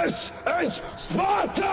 This is Sparta!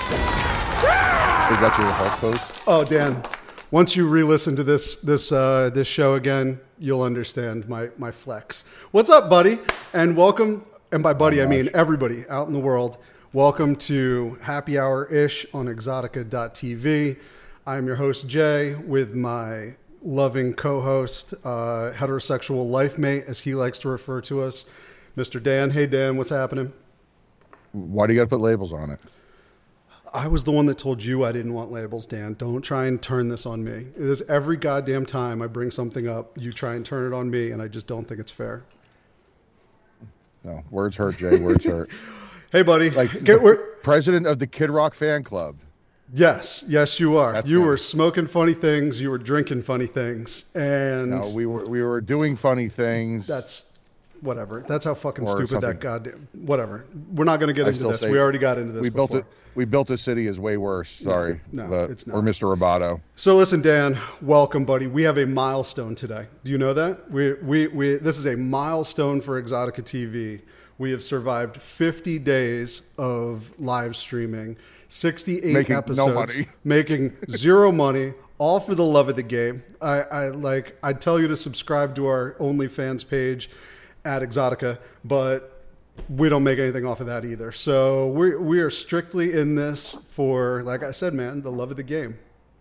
Is that your Hulk pose? Oh, Dan, once you re-listen to this show again, you'll understand my flex. What's up, buddy? And welcome, and by buddy, I mean everybody out in the world. Welcome to Happy Hour-ish on Exotica.tv. I'm your host, Jay, with my loving co-host, heterosexual life mate, as he likes to refer to us, Mr. Dan. Hey, Dan, what's happening? Why do you got to put labels on it? I was the one that told you I didn't want labels, Dan. Don't try and turn this on me. It is every goddamn time I bring something up, you try and turn it on me, and I just don't think it's fair. No, words hurt, Jay. Words hurt. Hey, buddy. Like president of the Kid Rock fan club. Yes, you are. That's you right. were smoking funny things. You were drinking funny things, and No, we were doing funny things. that's whatever. That's how fucking Or stupid something. that goddamn. Whatever. We're not going to get into still this. say We already got into this. We built before. it. We built a city is way worse. Sorry, No, but, it's not. Or Mr. Roboto. So listen, Dan, welcome, buddy. We have a milestone today. Do you know that? This is a milestone for Exotica TV. We have survived 50 days of live streaming, 68 Making no episodes, money. making zero money, all for the love of the game. I'd tell you to subscribe to our OnlyFans page at Exotica, but we don't make anything off of that either. So we are strictly in this for, like I said, man, the love of the game.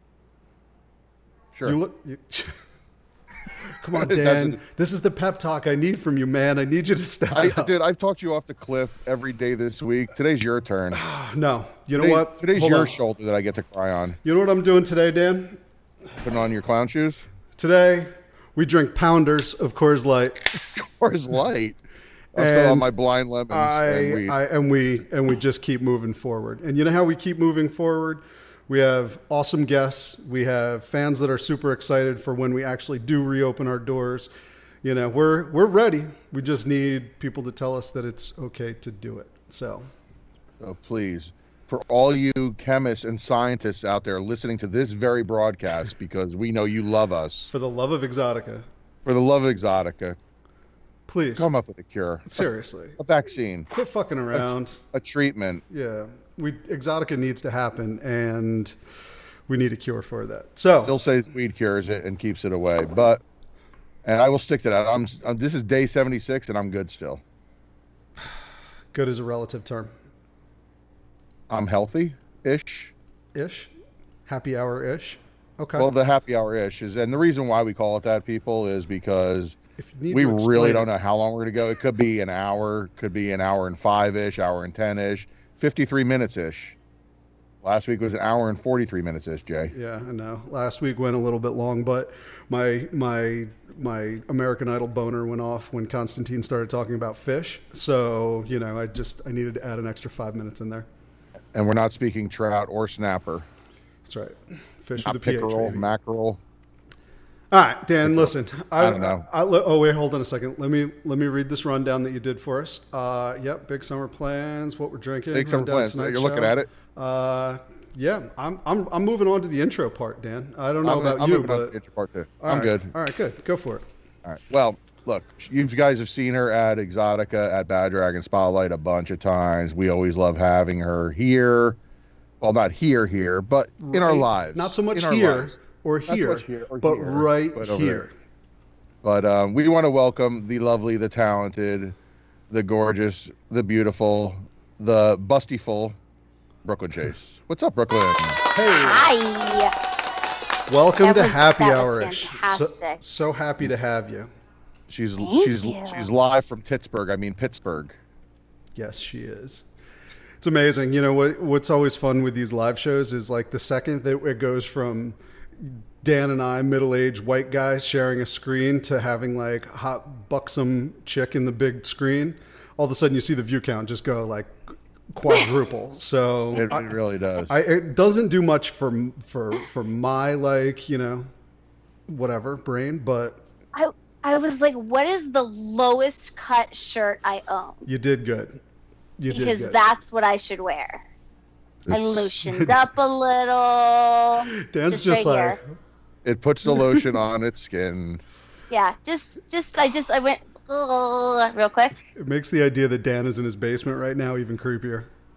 Sure. Come on, Dan. This is the pep talk I need from you, man. I need you to step up. Dude, I've talked you off the cliff every day this week. Today's your turn. No. You know what? Today's Hold your on. shoulder that I get to cry on. You know what I'm doing today, Dan? Putting on your clown shoes. Today, we drink pounders of Coors Light. Coors Light. I'm still on And my blind lemons and weed. And we just keep moving forward. And you know how we keep moving forward? We have awesome guests. We have fans that are super excited for when we actually do reopen our doors. You know, we're ready. We just need people to tell us that it's okay to do it. So Please, for all you chemists and scientists out there listening to this very broadcast, because we know you love us, for the love of Exotica, for the love of Exotica, please come up with a cure. seriously. A vaccine. Quit fucking around. A treatment. Yeah, Exotica needs to happen, and we need a cure for that. So Still says weed cures it and keeps it away, and I will stick to that. This is day 76, and I'm good still. good is a relative term. I'm healthy-ish. Ish, happy hour-ish. Okay. Well, the happy hour-ish is, and the reason why we call it that, people, is because if you need we to really explain don't it. know how long we're going to go. It could be an hour, could be an hour and 5-ish, hour and 10-ish, 53 minutes-ish. Last week was an hour and 43 minutes-ish, Jay. Yeah, I know. Last week went a little bit long, but my American Idol boner went off when Constantine started talking about fish. So, you know, I needed to add an extra 5 minutes in there. And we're not speaking trout or snapper. That's right. Fish Not with a PH. pickerel, baby. mackerel. All right, Dan, listen. I don't know. Oh, wait, hold on a second. Let me read this rundown that you did for us. Yep, big summer plans, what we're drinking. Big summer rundown plans. tonight's You're looking show. at it? Yeah, I'm moving on to the intro part, Dan. I don't know about I'm you, moving on to but the intro part too. all I'm right. good. All right, good. Go for it. All right. Well, look, you guys have seen her at Exotica, at Bad Dragon Spotlight a bunch of times. We always love having her here. Well, not here, but in our Right. lives. Not so much In our here lives. or Not so here, much here or but here, right but over here. there. But we want to welcome the lovely, the talented, the gorgeous, the beautiful, the bustyful Brooklyn Chase. What's up, Brooklyn? Hey, Hi. welcome That to was- Happy that was Hour-ish. fantastic. So happy to have you. She's you. live from Pittsburgh. Yes, she is. It's amazing. You know what's always fun with these live shows is like the second that it goes from Dan and I, middle-aged white guys sharing a screen, to having like hot buxom chick in the big screen, all of a sudden you see the view count just go like quadruple. So It really does. it doesn't do much for my, like, you know, whatever brain, but I was like, what is the lowest cut shirt I own? you did good. You did Because good. that's what I should wear. I It's- loosened up a little. Dan's just right like, here. It puts the lotion on its skin. Yeah, I went real quick. it makes the idea that Dan is in his basement right now even creepier.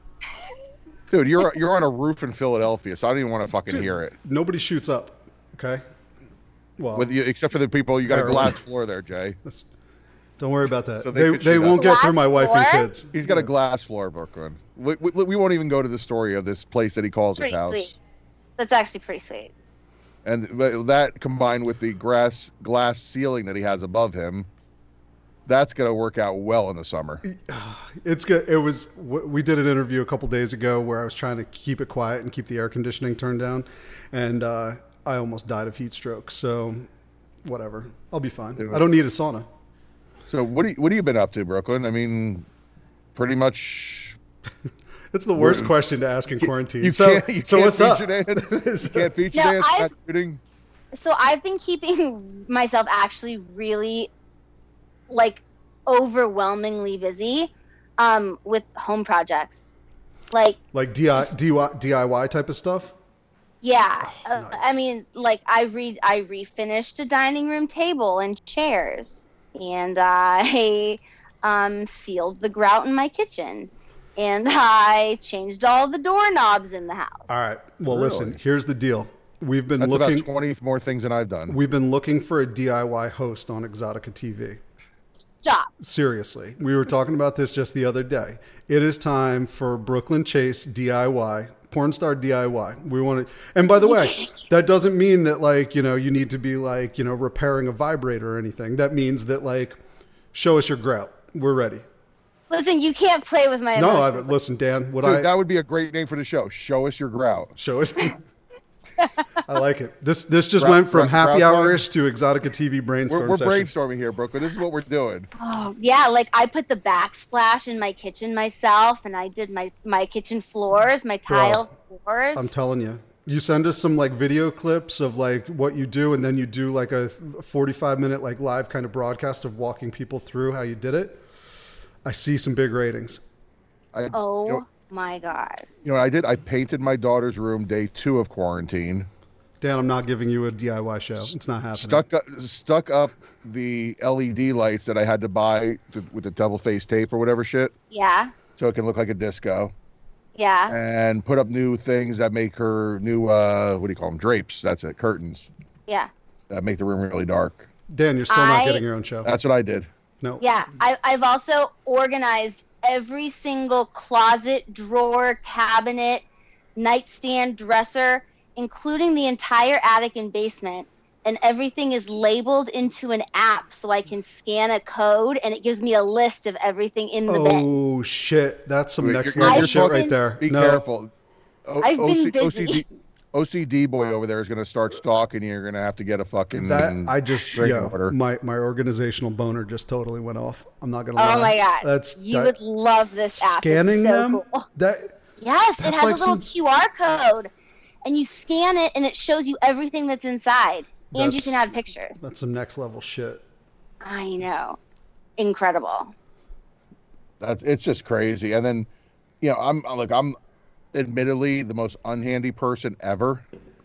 Dude, you're on a roof in Philadelphia, so I don't even want to fucking Dude, hear it. Nobody shoots up. Okay. Well, With you, except for the people, you got a Maryland. glass floor there, Jay. don't worry about that. So they could they shoot won't up. get through my wife and Glass floor? kids. He's got a glass floor, Brooklyn. We won't even go to the story of this place that he calls his Pretty house. sweet. That's actually pretty sweet. And that combined with the glass ceiling that he has above him, that's going to work out well in the summer. It's good. We did an interview a couple days ago where I was trying to keep it quiet and keep the air conditioning turned down, and I almost died of heat stroke. So, whatever, I'll be fine. I don't need a sauna. So what have you been up to, Brooklyn? I mean, pretty much. It's the worst question to ask in quarantine. You so can't what's up? feature dance. You can't feature No, dance. I've- Not shooting. So I've been keeping myself actually really, like, overwhelmingly busy, with home projects. Like DIY type of stuff. Yeah, nice. I mean, like I refinished a dining room table and chairs, and I sealed the grout in my kitchen, and I changed all the doorknobs in the house. All right. Well, Really? listen. Here's the deal. We've been That's looking. about 20 more things than I've done. We've been looking for a DIY host on Exotica TV. Stop. Seriously, we were talking about this just the other day. It is time for Brooklyn Chase DIY, porn star DIY. We want to, and by the way, that doesn't mean that like you need to be like repairing a vibrator or anything. That means that like, show us your grout. We're ready. Listen, you can't play with my No, emotions. listen, Dan. What Dude, that would be a great name for the show. Show us your grout. show us. I like it. This just Grout- went from grout- happy grout hour-ish to Exotica TV brainstorm We're session. brainstorming here, Brooklyn. This is what we're doing. Oh, yeah, like I put the backsplash in my kitchen myself, and I did my kitchen floors, my tile floors. I'm telling you. You send us some like video clips of like what you do, and then you do like a 45-minute like live kind of broadcast of walking people through how you did it. I see some big ratings. Oh my God. You know what I did? I painted my daughter's room day 2 of quarantine. Dan, I'm not giving you a DIY show. It's not happening. Stuck up the LED lights that I had to buy with the double-faced tape or whatever shit, Yeah, so it can look like a disco. yeah. And put up new things that make her new what do you call them? Drapes. That's it. Curtains Yeah. that make the room really dark. Dan, you're still not I- getting your own show. That's what I did. No. Yeah, I've also organized every single closet, drawer, cabinet, nightstand, dresser, including the entire attic and basement. And everything is labeled into an app so I can scan a code and it gives me a list of everything in the bin. Oh shit, that's some Wait, next you're- level you're shit talking- right there. Be No. careful. I've been busy. OCD boy over there is going to start stalking you. You're going to have to get a fucking That I just drinking water. my organizational boner just totally went off. I'm not gonna lie. Oh my God. That's You would love this app. It's scanning so them. cool. That Yes, it That's has like a little some- QR code. And you scan it and it shows you everything that's inside. And you can That's- add pictures. that's some next level shit. I know. Incredible. It's just crazy. And then, I'm admittedly the most unhandy person ever.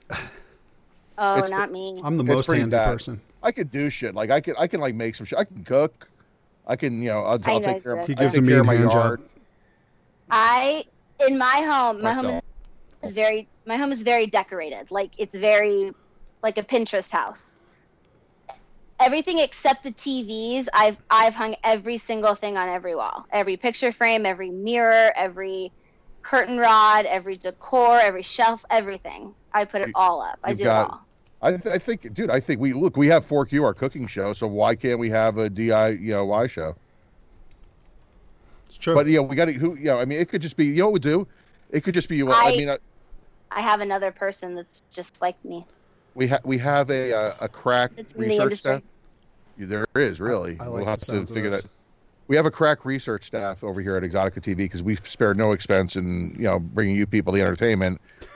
Oh, It's- not me. I'm the It's most pretty handy bad. person. I could do shit. Like I can like make some shit. I can cook. I can, I'll I know take care of. this. He I'll gives take a care of mean my hand job. yard. In my home Myself. my home is very decorated. Like it's very like a Pinterest house. Everything except the TVs, I've hung every single thing on every wall. Every picture frame, every mirror, every curtain rod, every decor, every shelf, everything. I put it all up. I You've do got- it all. I think, dude. I think we have 4Q, our cooking show. So why can't we have a DIY show? It's true. But we got to. I mean, it could just be. You know what we do? It could just be. Well, I mean, I have another person that's just like me. we have a crack It's in the research industry. staff. There is really. I like we'll have the to sounds of figure this. that. We have a crack research staff over here at Exotica TV because we've spared no expense in bringing you people the entertainment.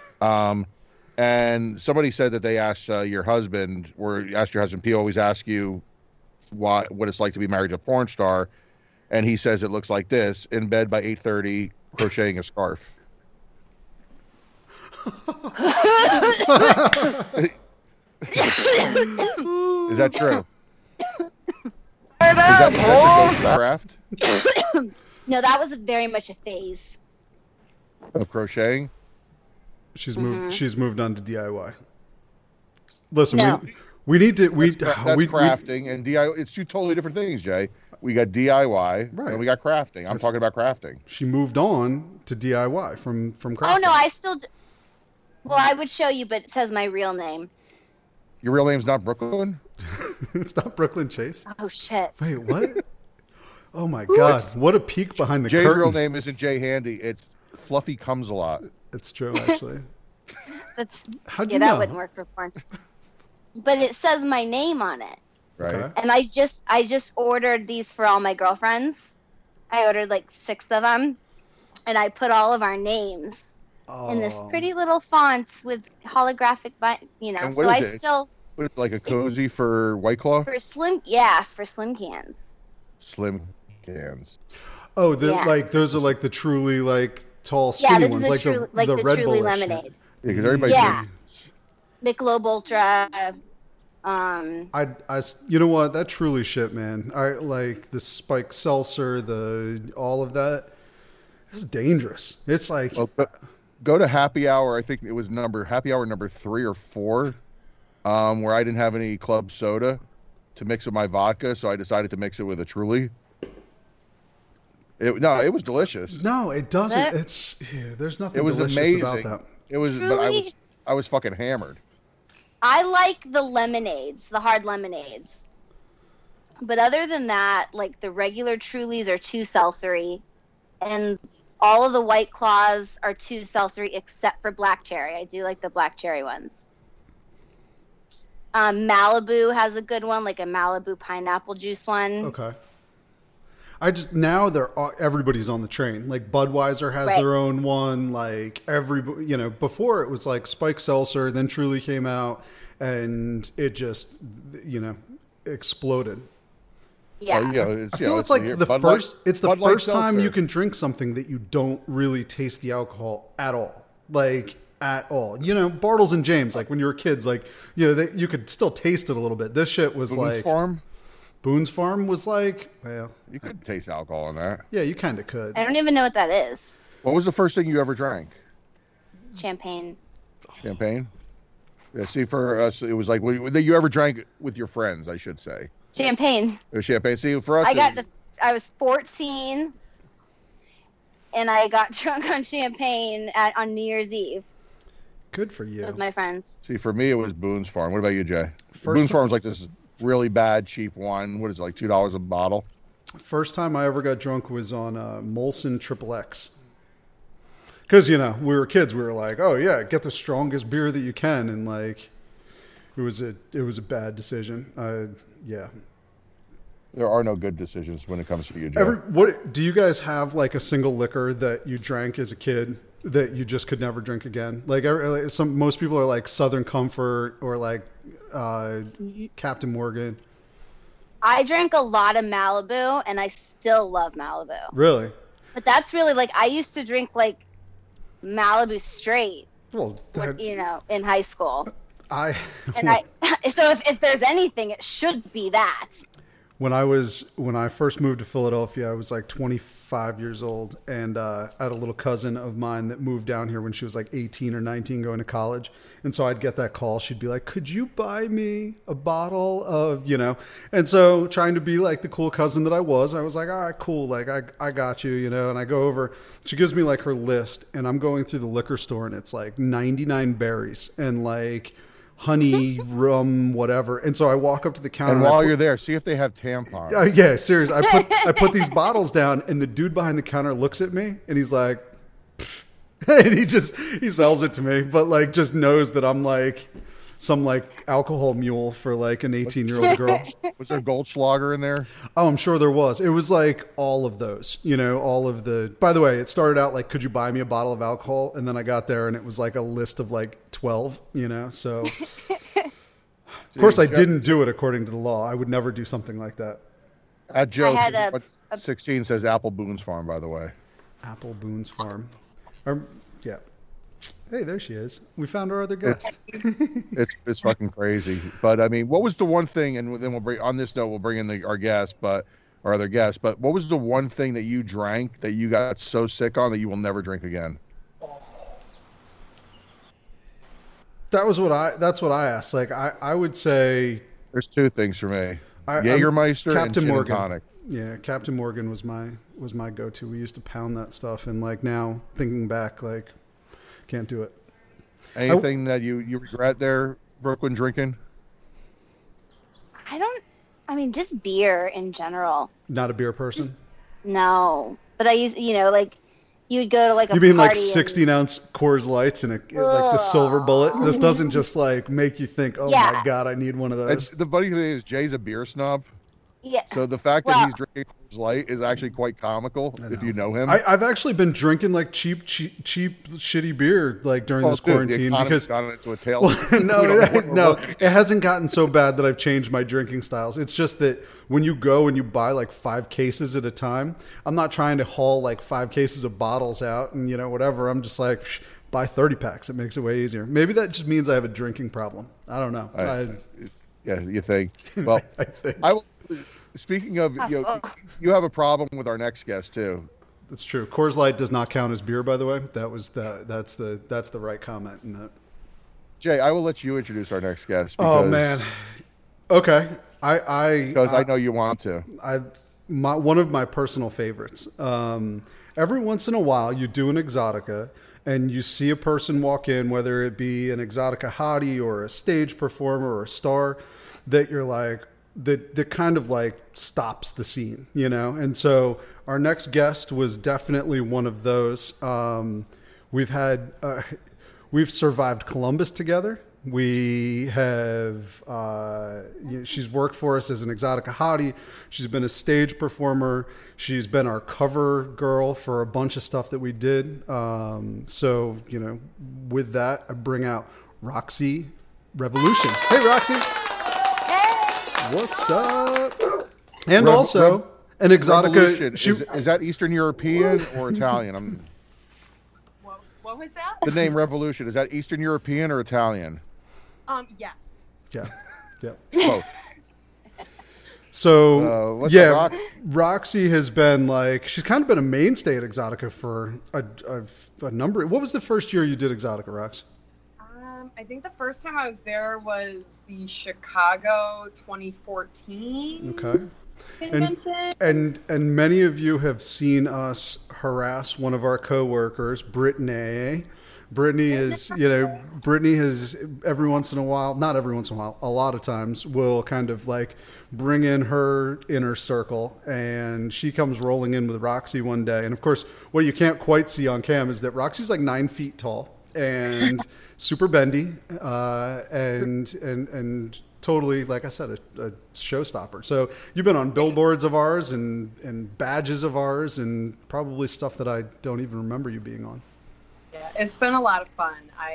And somebody said that they asked your husband, P always ask you what it's like to be married to a porn star, and he says it looks like this: in bed by 8:30, crocheting a scarf. Is that true? Is that a ghost craft? No, that was very much a phase. Of crocheting. She's moved on to DIY. Listen, No. we need to That's crafting and DIY. It's two totally different things, Jay. We got DIY Right. and we got crafting. I'm talking about crafting. she moved on to DIY from crafting. Oh no, I still. Well, I would show you, but it says my real name. Your real name's not Brooklyn? It's not Brooklyn Chase. Oh shit. Wait, what? Oh my God! What a peek behind the Jay's curtain. real name isn't Jay Handy. It's Fluffy Comes a Lot. It's true, actually. That's How'd yeah, you that know? wouldn't work for porn. But it says my name on it, Right. Okay. and I just ordered these for all my girlfriends. I ordered like 6 of them, and I put all of our names in this Oh. pretty little fonts with holographic, And So what I is it? still What, like a cozy for White Claw? for slim cans. Slim cans. Oh, Yeah. like those are like the truly like tall, Yeah, skinny this ones, is like the Red Truly Bull lemonade. Yeah, because everybody Yeah. drinks. Michelob Ultra. You know what? That truly shit, man. I like the spiked seltzer, all of that. It's dangerous. It's like, Well, go to happy hour. I think it was happy hour number 3 or 4, where I didn't have any club soda to mix with my vodka, so I decided to mix it with a Truly. It was delicious. no, it doesn't. That- There's nothing It was delicious amazing. about that. It was, but Truly? I was fucking hammered. I like the lemonades, the hard lemonades. But other than that, like the regular Trulies are too seltzery, and all of the White Claws are too seltzery except for black cherry. I do like the black cherry ones. Malibu has a good one, like a Malibu pineapple juice one. Okay. Everybody's on the train. Like Budweiser has Right. their own one. Like before it was like Spike Seltzer, then Truly came out, and it just, exploded. Yeah. I feel it's like Bud the Light- first. It's the Bud Light first time seltzer. you can drink something that you don't really taste the alcohol at all. Like at all. Bartles and James. Like when you were kids, like you could still taste it a little bit. This shit was Boone's like Farm. Boone's Farm was like, well, You could taste alcohol in that. yeah, you kind of could. I don't even know what that is. What was the first thing you ever drank? Champagne. Champagne. Yeah. See, for us, it was like that you ever drank with your friends, I should say. Champagne. It was champagne. See, for us, I was 14, and I got drunk on champagne on New Year's Eve Good for you. with my friends. See, for me, it was Boone's Farm. What about you, Jay? First Boone's time- Farm's like this really bad, cheap wine. What is it, like $2 a bottle? First time I ever got drunk was on Molson Triple X. Because we were kids, we were like, "Oh yeah, get the strongest beer that you can," and like, it was a bad decision. Yeah. There are no good decisions when it comes to you, Jay. What do you guys have like a single liquor that you drank as a kid that you just could never drink again? Like most people are like Southern Comfort or like Captain Morgan. I drank a lot of Malibu, and I still love Malibu. Really? But that's really like I used to drink like Malibu straight, Well, in high school. I So if there's anything, it should be that. When I first moved to Philadelphia, I was like 25 years old, and I had a little cousin of mine that moved down here when she was like 18 or 19 going to college. And so I'd get that call. She'd be like, "Could you buy me a bottle of," And so trying to be like the cool cousin that I was like, "All right, cool. Like I got you, And I go over, she gives me like her list, and I'm going through the liquor store, and it's like 99 berries and like honey, rum, whatever. And so I walk up to the counter. And while you're there, see if they have tampons. Yeah, serious. I put these bottles down, and the dude behind the counter looks at me, and he's like, "Pfft." And he sells it to me, but like just knows that I'm like some like alcohol mule for like an 18-year-old girl. Was there Goldschlager in there? Oh, I'm sure there was. It was like all of those, all of the. By the way, it started out like, "Could you buy me a bottle of alcohol?" And then I got there, and it was like a list of like 12. So. Of course, I didn't do it according to the law. I would never do something like that. At Joe, I had 16 says Apple Boone's Farm, by the way. Apple Boone's Farm. Yeah. Hey, there she is. We found our other guest. It's fucking crazy. But I mean, what was the one thing? And then on this note, we'll bring in our other guest. But what was the one thing that you drank that you got so sick on that you will never drink again? That's what I asked. Like I would say There's two things for me: I'm Jägermeister and Captain gin Morgan. and tonic. Yeah, Captain Morgan was my go-to. We used to pound that stuff, and like now thinking back, like can't do it. Anything that you regret there, Brooklyn, drinking? I mean, just beer in general. Not a beer person. No, but I used, like you would go to like a You mean like party and- 16-ounce Coors Lights and like the silver bullet? This doesn't just like make you think, oh Yeah. my god, I need one of those. The funny thing is Jay's a beer snob, Yeah. so the fact that Well- he's drinking Coors Light is actually quite comical if you know him. I've actually been drinking like cheap, shitty beer like during this Dude, the quarantine economy's because gone into a tail. no, it hasn't gotten so bad that I've changed my drinking styles. It's just that when you go and you buy like 5 cases at a time, I'm not trying to haul like 5 cases of bottles out and whatever. I'm just like buy 30 packs. It makes it way easier. Maybe that just means I have a drinking problem. I don't know. Yeah, you think? Well, I think I will. Speaking of, you have a problem with our next guest too. that's true. Coors Light does not count as beer, by the way. That's the right comment in that. Jay, I will let you introduce our next guest. Oh man. Okay. Because I know you want to. One of my personal favorites. Every once in a while, you do an Exotica, and you see a person walk in, whether it be an Exotica hottie or a stage performer or a star, that you're like that kind of like stops the scene, And so our next guest was definitely one of those. We've survived Columbus together. We have, she's worked for us as an Exotica hottie. She's been a stage performer. She's been our cover girl for a bunch of stuff that we did. So, with that, I bring out Roxy Revolution. Hey, Roxy. Hey. What's up? And also an Exotica. Is that Eastern European or Italian? What was that? The name Revolution, is that Eastern European or Italian? Yes. Yeah. Both. So what's up, Rox? Roxy has been like, she's kind of been a mainstay at Exotica for a number. What was the first year you did Exotica, Rox? I think the first time I was there was the Chicago 2014 Okay. convention. And many of you have seen us harass one of our coworkers, Brittany. Brittany has every once in a while, not every once in a while, a lot of times will kind of like bring in her inner circle, and she comes rolling in with Roxy one day. And of course, what you can't quite see on cam is that Roxy's like 9 feet tall and super bendy, and totally, like I said, a showstopper. So you've been on billboards of ours and badges of ours and probably stuff that I don't even remember you being on. Yeah, it's been a lot of fun.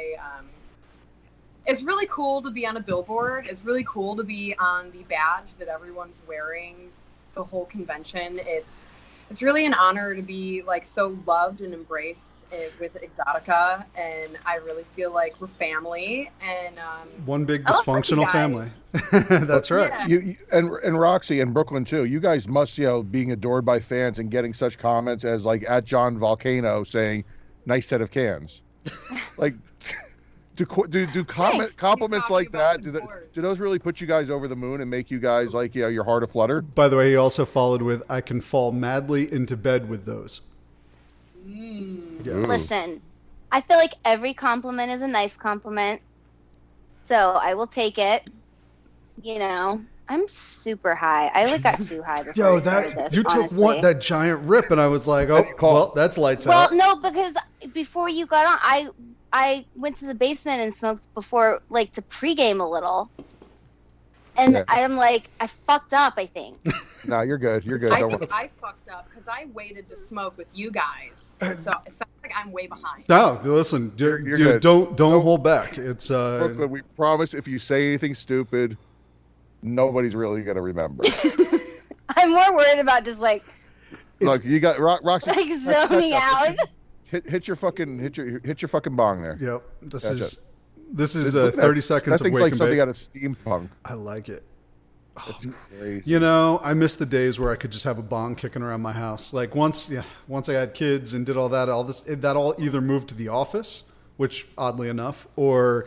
It's really cool to be on a billboard. It's really cool to be on the badge that everyone's wearing the whole convention. It's really an honor to be like so loved and embraced with Exotica, and I really feel like we're family and one big I love dysfunctional you family. That's right. Yeah. You and Roxy and Brooklyn too. You guys must, being adored by fans and getting such comments as like at John Volcano saying, "Nice set of cans." Like, do compliments like that? Do those really put you guys over the moon and make you guys like your heart aflutter? By the way, he also followed with, "I can fall madly into bed with those." Yes. Listen, I feel like every compliment is a nice compliment, so I will take it. I'm super high. I got too high before Yo, I started this, you took honestly. that giant rip, and I was like, "Oh, well, that's lights Well, out." no, because before you got on, I went to the basement and smoked before, like, to pregame a little. And Yeah. I'm like, I fucked up, I think. No, you're good. You're good. I Don't think worry. I fucked up because I waited to smoke with you guys. So it sounds like I'm way behind. No, listen, You're you good. don't hold back. It's Brooklyn, we promise if you say anything stupid, nobody's really gonna remember. I'm more worried about just, like Look, you got Roxy. zoning out. Hit your fucking bong there. Yep. This That's is it. This is Look at that. 30 seconds That of thing's wake like and something bake. out of steampunk. I like it. Crazy. I miss the days where I could just have a bong kicking around my house. Like once I had kids and did all that all either moved to the office, which oddly enough, or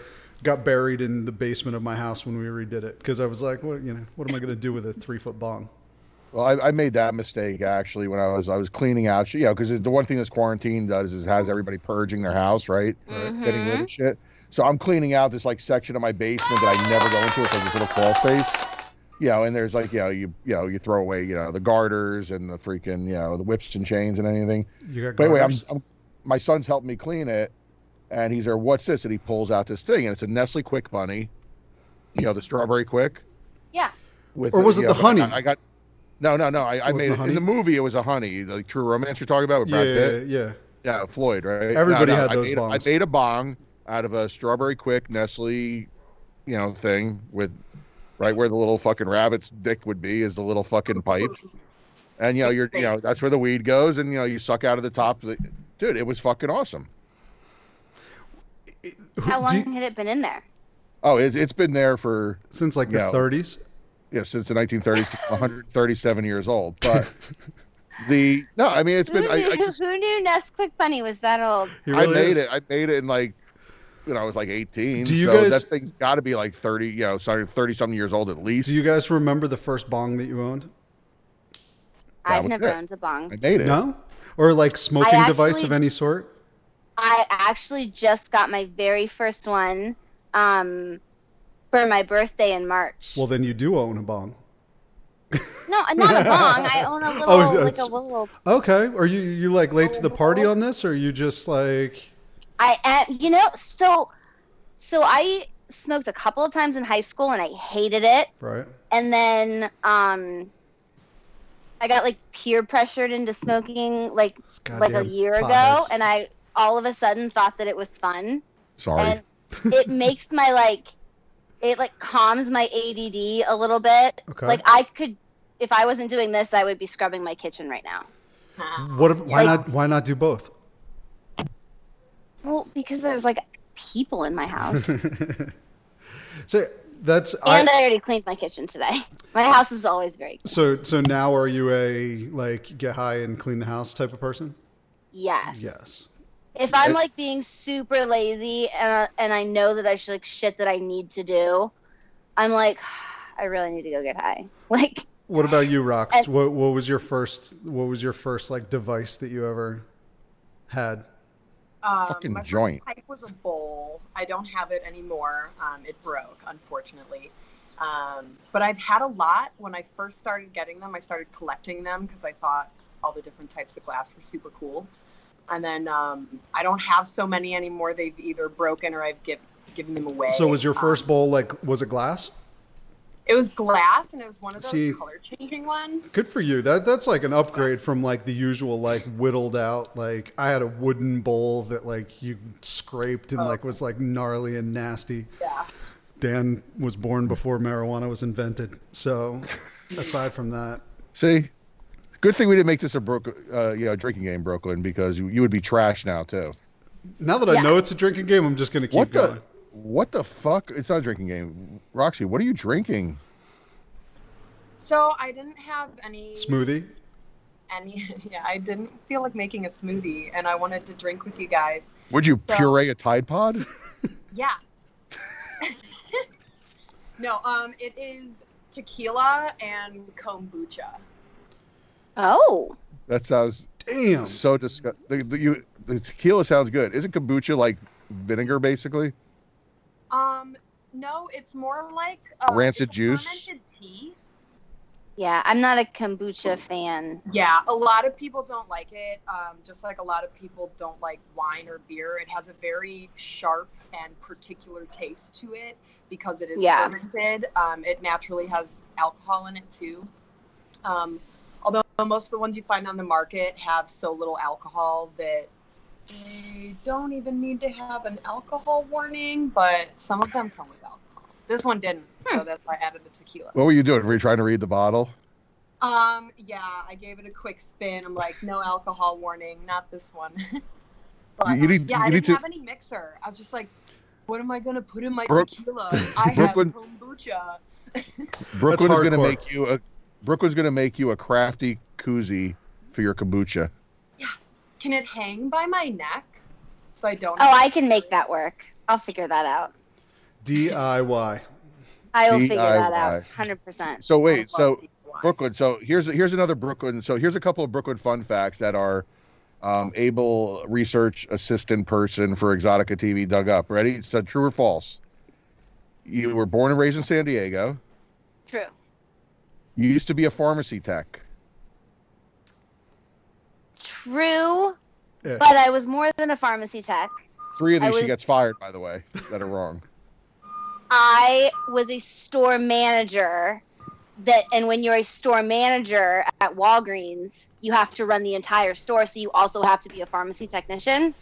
got buried in the basement of my house when we redid it because I was like, what am I going to do with a 3-foot bong? Well, I made that mistake actually when I was cleaning out, because the one thing this quarantine does is has everybody purging their house, right? Getting rid of shit. So I'm cleaning out this like section of my basement that I never go into. It's like this little crawl space, and there's like, you throw away, the garters and the freaking, the whips and chains and anything. You got But anyway, garters? my son's helping me clean it, and he's there. What's this? And he pulls out this thing, and it's a Nestle Quick Bunny, the strawberry Quick. Yeah. Or was it the honey? I got. No. I made it in the movie. It was a honey, the True Romance you're talking about with Brad Pitt. Yeah, Floyd, right? Everybody had those bongs. I made a bong out of a strawberry Quick Nestle, thing with right where the little fucking rabbit's dick would be is the little fucking pipe, and that's where the weed goes, and you suck out of the top. Dude, it was fucking awesome. How long had it been in there? Oh, it's been there for Since like the 30s? Yeah, since the 1930s, 137 years old. But it's been. Who knew Nest Quick Bunny was that old? I made it in like, I was like 18. Do you guys? That thing's got to be like 30. 30 something years old at least. Do you guys remember the first bong that you owned? I've never owned a bong. I made it. No, or like smoking device of any sort. I actually just got my very first one. For my birthday in March. Well, then you do own a bong. No, not a bong. I own a little, Okay. Are you like late to the party on this, or are you just like? I am. So I smoked a couple of times in high school, and I hated it. Right. And then I got like peer pressured into smoking like a year ago, and I all of a sudden thought that it was fun. Sorry. And it makes my it calms my ADD a little bit. Okay. Like I could, if I wasn't doing this, I would be scrubbing my kitchen right now. Why not do both? Well, because there's people in my house. So I already cleaned my kitchen today. My house is always very clean. So now are you a get high and clean the house type of person? Yes. Yes. If I'm being super lazy and I know that there's shit that I need to do, I'm like, I really need to go get high. What about you, Rox? What was your first device that you ever had? Fucking my joint. First pipe was a bowl. I don't have it anymore. It broke, unfortunately. But I've had a lot. When I first started getting them, I started collecting them because I thought all the different types of glass were super cool. And then I don't have so many anymore. They've either broken or I've given them away. So was your first bowl was it glass? It was glass, and it was one of those color-changing ones. Good for you. That's like an upgrade from the usual whittled out. I had a wooden bowl that you scraped and was gnarly and nasty. Yeah. Dan was born before marijuana was invented. So aside from that, see. Good thing we didn't make this a drinking game, Brooklyn, because you would be trash now too. Now that I know it's a drinking game, I'm just going to keep going. What the fuck? It's not a drinking game. Roxy, what are you drinking? So I didn't have any smoothie. I didn't feel like making a smoothie, and I wanted to drink with you guys. Would you puree a Tide Pod? Yeah. No, it is tequila and kombucha. Oh. That sounds so disgusting. The tequila sounds good. Isn't kombucha like vinegar, basically? No, it's more like rancid juice. Fermented tea. Yeah, I'm not a kombucha fan. Yeah, a lot of people don't like it. Just like a lot of people don't like wine or beer. It has a very sharp and particular taste to it because it is fermented. It naturally has alcohol in it too. Although most of the ones you find on the market have so little alcohol that they don't even need to have an alcohol warning, but some of them come with alcohol. This one didn't, so that's why I added the tequila. What were you doing? Were you trying to read the bottle? Yeah, I gave it a quick spin. I'm like, no alcohol warning, not this one. But, I didn't have any mixer. I was just like, what am I going to put in my tequila? I have kombucha. Brooklyn's gonna make you a crafty koozie for your kombucha. Yes. Can it hang by my neck so I don't? Oh, I can make that work. I'll figure that out. DIY. I will figure that DIY. out. 100%. So wait, I so love DIY. Brooklyn. So here's another Brooklyn. So here's a couple of Brooklyn fun facts that our able research assistant person for Exotica TV dug up. Ready? So true or false? You were born and raised in San Diego. True. You used to be a pharmacy tech. True. Ish. But I was more than a pharmacy tech. 3 of I these she was- gets fired, by the way, that are wrong. I was a store manager. And when you're a store manager at Walgreens, you have to run the entire store, so you also have to be a pharmacy technician.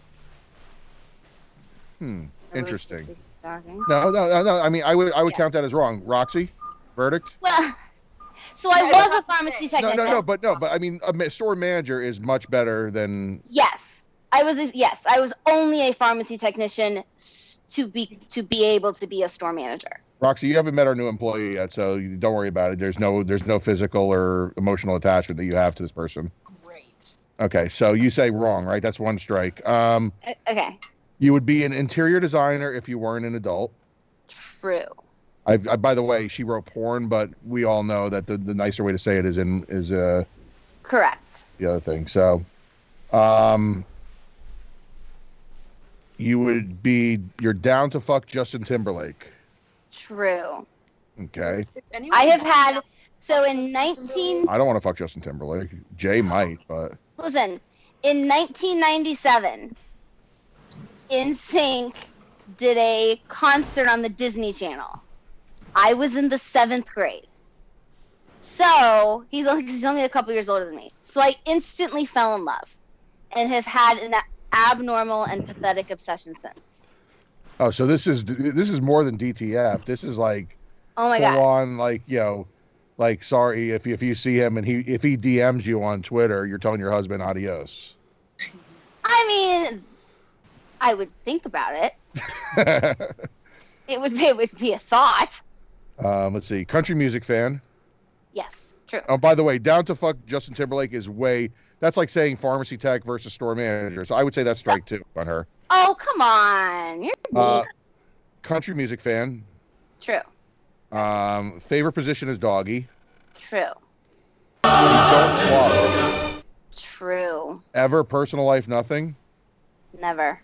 Interesting. Talking. No. I mean, I would Yeah. count that as wrong. Roxy, verdict? Well, so I Yeah, was a pharmacy technician. No. But I mean, a store manager is much better than. Yes, I was only a pharmacy technician to be able to be a store manager. Roxy, you haven't met our new employee yet, so don't worry about it. There's no physical or emotional attachment that you have to this person. Great. Okay, so you say wrong, right? That's one strike. Okay, You would be an interior designer if you weren't an adult. true. I by the way, she wrote porn, but we all know that the nicer way to say it is Correct. the other thing. So, you're down to fuck Justin Timberlake. True. Okay. If anyone I have wants had to- so in 19 I don't want to fuck Justin Timberlake. Jay might, but listen, in 1997, NSYNC did a concert on the Disney Channel. I was in the 7th grade. So he's only a couple years older than me. So I instantly fell in love and have had an abnormal and pathetic obsession since. oh, so this is more than DTF. This is like Oh my full god. on, like, like, sorry if you see him and if he DMs you on Twitter, you're telling your husband adios. I mean, I would think about it. It would be a thought. Let's see, country music fan. Yes, true. Oh, by the way, down to fuck Justin Timberlake is that's like saying pharmacy tech versus store manager. So I would say that's strike 2 on her. Oh, come on. You're mean. Country music fan. True. Favorite position is doggy. True. Don't swallow. True. Ever personal life nothing. Never.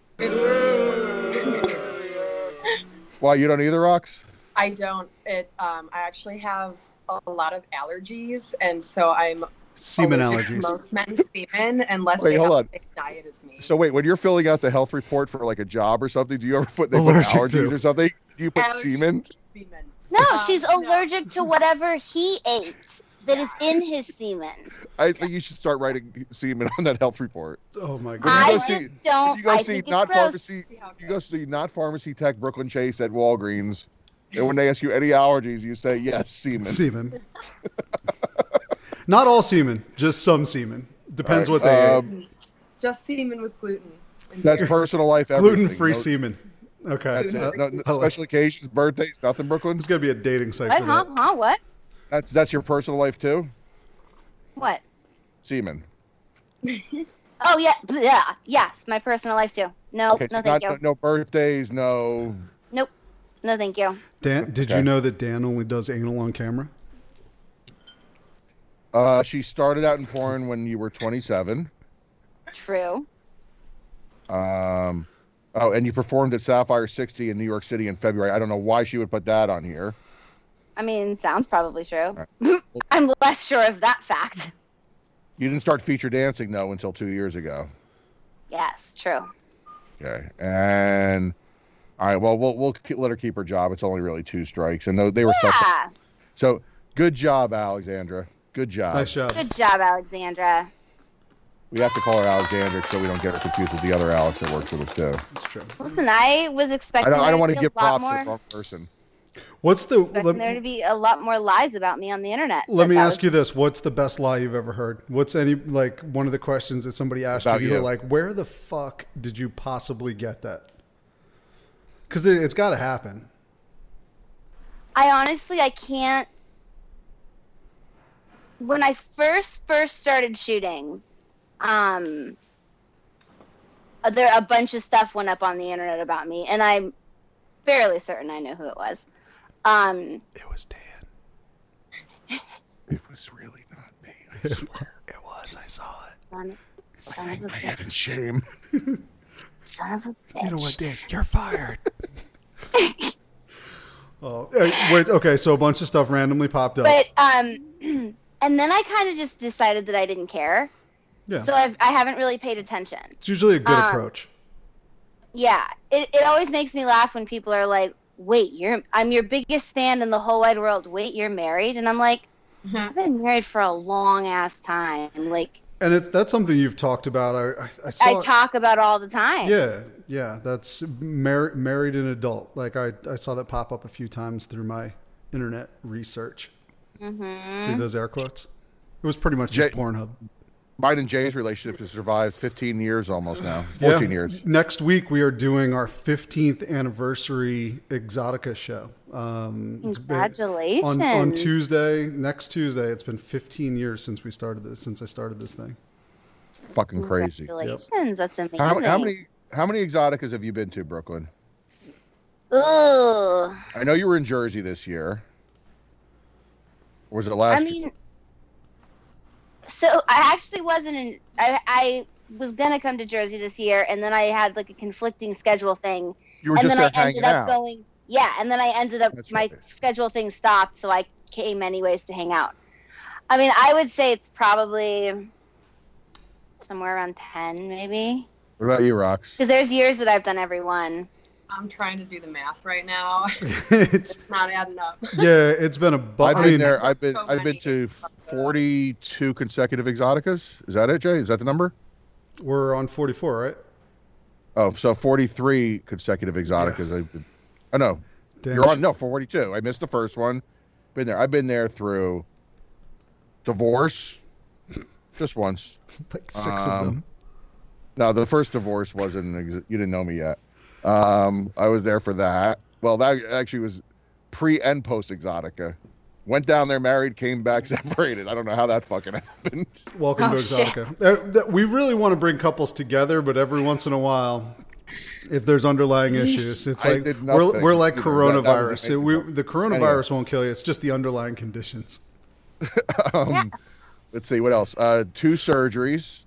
Why, you don't either, Rox? I don't. I actually have a lot of allergies, and so I'm Semen allergic to allergies. most men's semen unless Wait, they hold have on. the same diet as me. So wait, when you're filling out the health report for like a job or something, do you ever put Allergic allergies to. or something? Do you put Allergies semen? to semen. No, she's No. allergic to whatever he ate that is in his semen. I think you should start writing semen on that health report. Oh my When god. you I go just see- don't. You go I see think not it's gross. pharmacy. See how it You go goes. see not pharmacy tech Brooklyn Chase at Walgreens, and when they ask you any allergies, you say yes, semen. Semen. Not all semen, just some semen. Depends All what right, they ate. Just semen with gluten. and That's beer. personal life. everything. Gluten-free No- semen. Okay. That's it. No, I like- special occasions, birthdays, nothing. Brooklyn. There's gonna be a dating site What? for that. Huh? What? That's your personal life too. What? Semen. Oh yeah. Yes, my personal life too. No, Okay, so no, thank you. no birthdays, no. Nope. No, thank you. Dan, did Okay. you know that Dan only does anal on camera? She started out in porn when you were 27. True. Oh, and you performed at Sapphire 60 in New York City in February. I don't know why she would put that on here. I mean, sounds probably true. All I'm less sure of that fact. You didn't start feature dancing though until 2 years ago. Yes, true. Okay, and all right. Well, we'll let her keep her job. It's only really 2 strikes, and they were Yeah. so good job, Alexandra. Good job. Nice job. Good job, Alexandra. We have to call her Alexandra so we don't get her confused with the other Alex that works with us too. That's true. Listen, I was I expecting don't want to there give be a lot props to the more. wrong person. What's the? Expecting there to be a lot more lies about me on the internet. Let me That ask you this: what's the best lie you've ever heard? What's one of the questions that somebody asked About you? You're you. like, where the fuck did you possibly get that? Because it's got to happen. I honestly, I can't. When I first started shooting, there a bunch of stuff went up on the internet about me, and fairly certain I know who it was. It was Dan. It was really not me. I swear. It was. I saw it. Son of a My head bitch. in shame. Son of a bitch. You know what, Dan? You're fired. Oh, wait. Okay, so a bunch of stuff randomly popped up. But and then I kind of just decided that I didn't care. Yeah, So I haven't really paid attention. it's usually a good approach. Yeah, it always makes me laugh when people are like, "Wait, I'm your biggest fan in the whole wide world. Wait, you're married?" And I'm like, I've been married for a long ass time. Like, And that's something you've talked about. I saw I talk about all the time. Yeah, that's married and adult. Like I saw that pop up a few times through my internet research. Mm-hmm. See those air quotes? It was pretty much just Pornhub. Mine and Jay's relationship has survived 15 years almost now. 14 years. Next week we are doing our 15th anniversary Exotica show. It's been- Congratulations. on Tuesday, next Tuesday. It's been 15 years since I started this thing. Fucking crazy. Congratulations. That's amazing. How many Exoticas have you been to, Brooklyn? Ugh. I know you were in Jersey this year. Or was it last I year? mean, so I actually wasn't in. I was gonna come to Jersey this year, and then I had like a conflicting schedule thing, You were and just then there I ended hanging up out. going. Yeah, and then I ended up That's my right. schedule thing stopped, so I came anyways to hang out. I mean, I would say it's probably somewhere around 10, maybe, What about you, Rox? because there's years that I've done every one. I'm trying to do the math right now. it's It's not adding up. yeah, it's been a I've I been mean, there. I've been so I've been many. to 42 consecutive Exoticas. Is that it, Jay? Is that the number? we're on 44, right? Oh, so 43 consecutive Exoticas. I know. Damn. You're on 42. I missed the first one. Been there. I've been there through divorce, just once. like 6 of them. No, the first divorce wasn't. You didn't know me yet. I was there for that. Well, that actually was pre and post Exotica. Went down there, married, came back, separated. I don't know how that fucking happened. Welcome to Oh, shit. Exotica. We really want to bring couples together, but every once in a while, if there's underlying issues, it's I like did we're nothing. like You know, that was coronavirus. amazing. The coronavirus won't kill you. It's just the underlying conditions. Let's see what else. 2 surgeries.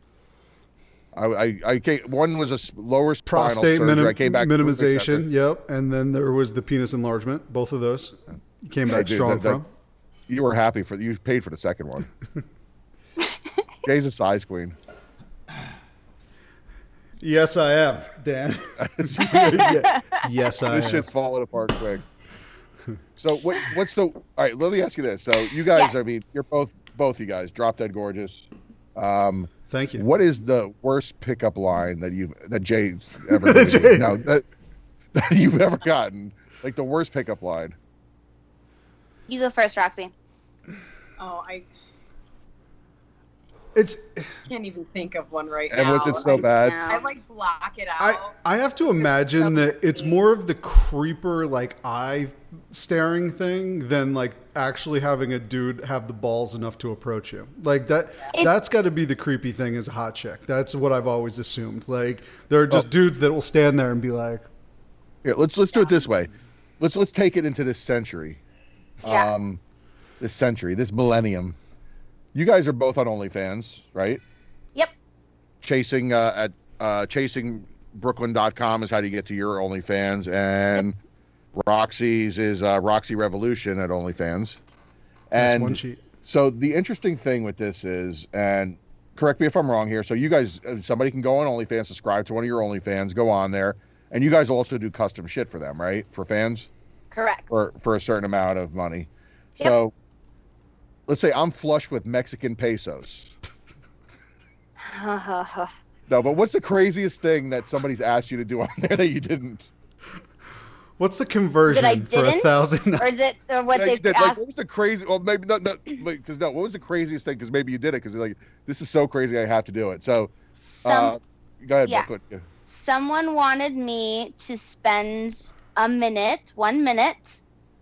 I came, one was a lower spinal Prostate surgery. I came back minimization. Yep. And then there was the penis enlargement. Both of those. You came back dude, strong that- from. You were happy you paid for the second one. Jay's a size queen. Yes, I am, Dan. Yeah. Yes, I This am. shit's falling apart quick. So what's the? All right, let me ask you this. So you guys, Yeah. I mean, you're both you guys, drop dead gorgeous. Thank you. What is the worst pickup line that Jay's ever given you? Jay. No, that you've ever gotten? Like the worst pickup line? You go first, Roxy. Oh, I It's can't even think of one right And now. was it so bad? I like block it out. I have to imagine that it's more of the creeper like eye staring thing than like actually having a dude have the balls enough to approach you. Like that's got to be the creepy thing as a hot chick. That's what I've always assumed. Like there are just dudes that will stand there and be like, Here, let's do it this way. Let's take it into this century. Yeah. This millennium. You guys are both on OnlyFans, right? Yep. Chasing at chasingbrooklyn.com is how you get to your OnlyFans, and Roxy's is Roxy Revolution at OnlyFans. "That's And one cheat." so the interesting thing with this is, and correct me if I'm wrong here, so you guys, somebody can go on OnlyFans, subscribe to one of your OnlyFans, go on there, and you guys also do custom shit for them, right? For fans? Correct. For a certain amount of money. So let's say I'm flush with Mexican pesos. No, but what's the craziest thing that somebody's asked you to do on there that you didn't? What's the conversion That I for didn't? 1,000? or what Like, they've like, asked. what was the crazy? Well, maybe not. Because no, what was the craziest thing? Because maybe you did it. Because like this is so crazy, I have to do it. So, go ahead, yeah. Brooklyn. Someone wanted me to spend 1 minute,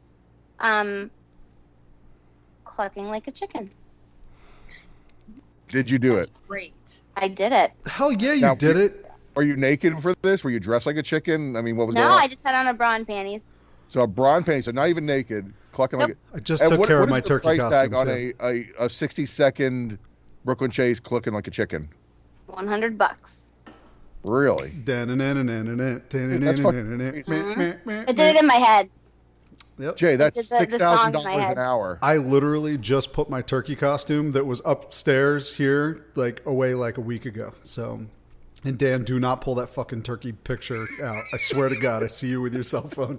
clucking like a chicken. Did you do it? Great. I did it. Hell yeah, you Now, did it. Are you naked for this? Were you dressed like a chicken? I mean, what was No, going on? I just had on a bra and panties. So a bra and panties, so not even naked, clucking like. I just And took care of is my the turkey price costume tag on too. a 60-second Brooklyn Chase clucking like a chicken? $100. Really? It That's fucking I did it in my head. Yep. Jay, that's The song in my $6,000 head. an hour. I literally just put my turkey costume that was upstairs here, like away like a week ago. So, and Dan, do not pull that fucking turkey picture out. I swear to God, I see you with your cell phone.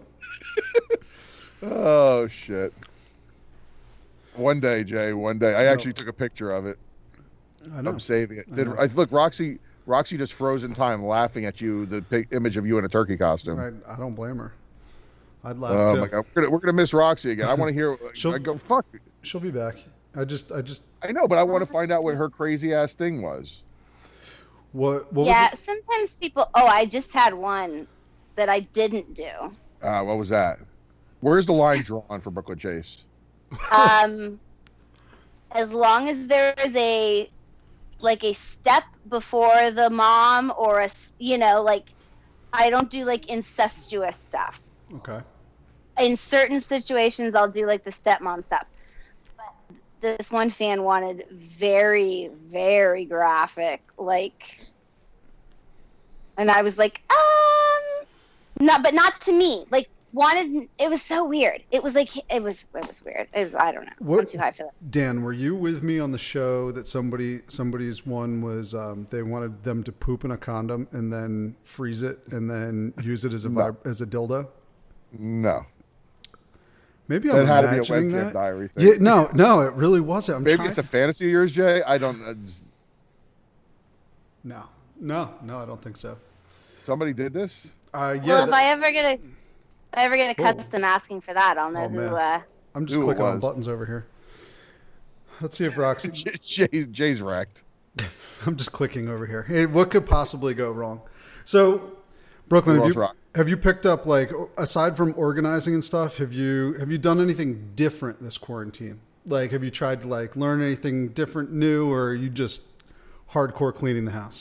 Oh shit! One day, Jay. One day. I actually took a picture of it. I know. I'm saving it. I know. Look, Roxy just froze in time, laughing at you. The image of you in a turkey costume. I don't blame her. I'd laugh Oh too. my God, we're gonna miss Roxy again. I want to hear. She'll- I go fuck. She'll be back. I just. I know, but I want to find out what her crazy ass thing was. What was Yeah, it? sometimes people. Oh, I just had one that I didn't do. What was that? Where's the line drawn for Brooklyn Chase? As long as there is a step before the mom or I don't do like incestuous stuff. Okay. In certain situations, I'll do like the stepmom stuff. But this one fan wanted very, very graphic, and I was like, not to me. Like, it was so weird. It was weird. I don't know. What- I'm too high for that. Dan, were you with me on the show that somebody's one was they wanted them to poop in a condom and then freeze it and then use it as a as a dildo? No, Maybe that I'm had to be a imagining webcam that. diary thing. Yeah, no, it really wasn't. Maybe it's a fantasy of yours, Jay. I don't. No, I don't think so. Somebody did this. Yeah, Well, if I ever get a custom asking for that, I'll know Oh, who. man. I'm just Who it clicking on was. buttons over here. Let's see if Roxy. Jay's wrecked. I'm just clicking over here. Hey, what could possibly go wrong? So, Brooklyn, Who else have you picked up, like, aside from organizing and stuff, have you done anything different this quarantine? Like, have you tried to like learn anything different, new, or are you just hardcore cleaning the house?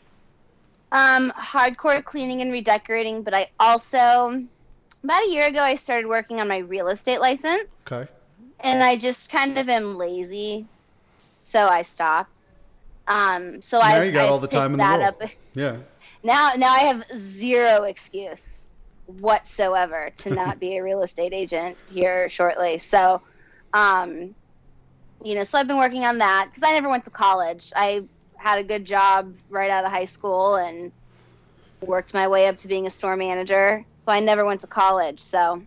Hardcore cleaning and redecorating, but I also about a year ago I started working on my real estate license, Okay. and I just kind of am lazy, so I stopped. So Now you got all the time in the world. Up. Yeah. Now I have zero excuse whatsoever to not be a real estate agent here shortly. So, so I've been working on that because I never went to college. I had a good job right out of high school and worked my way up to being a store manager. So I never went to college. So,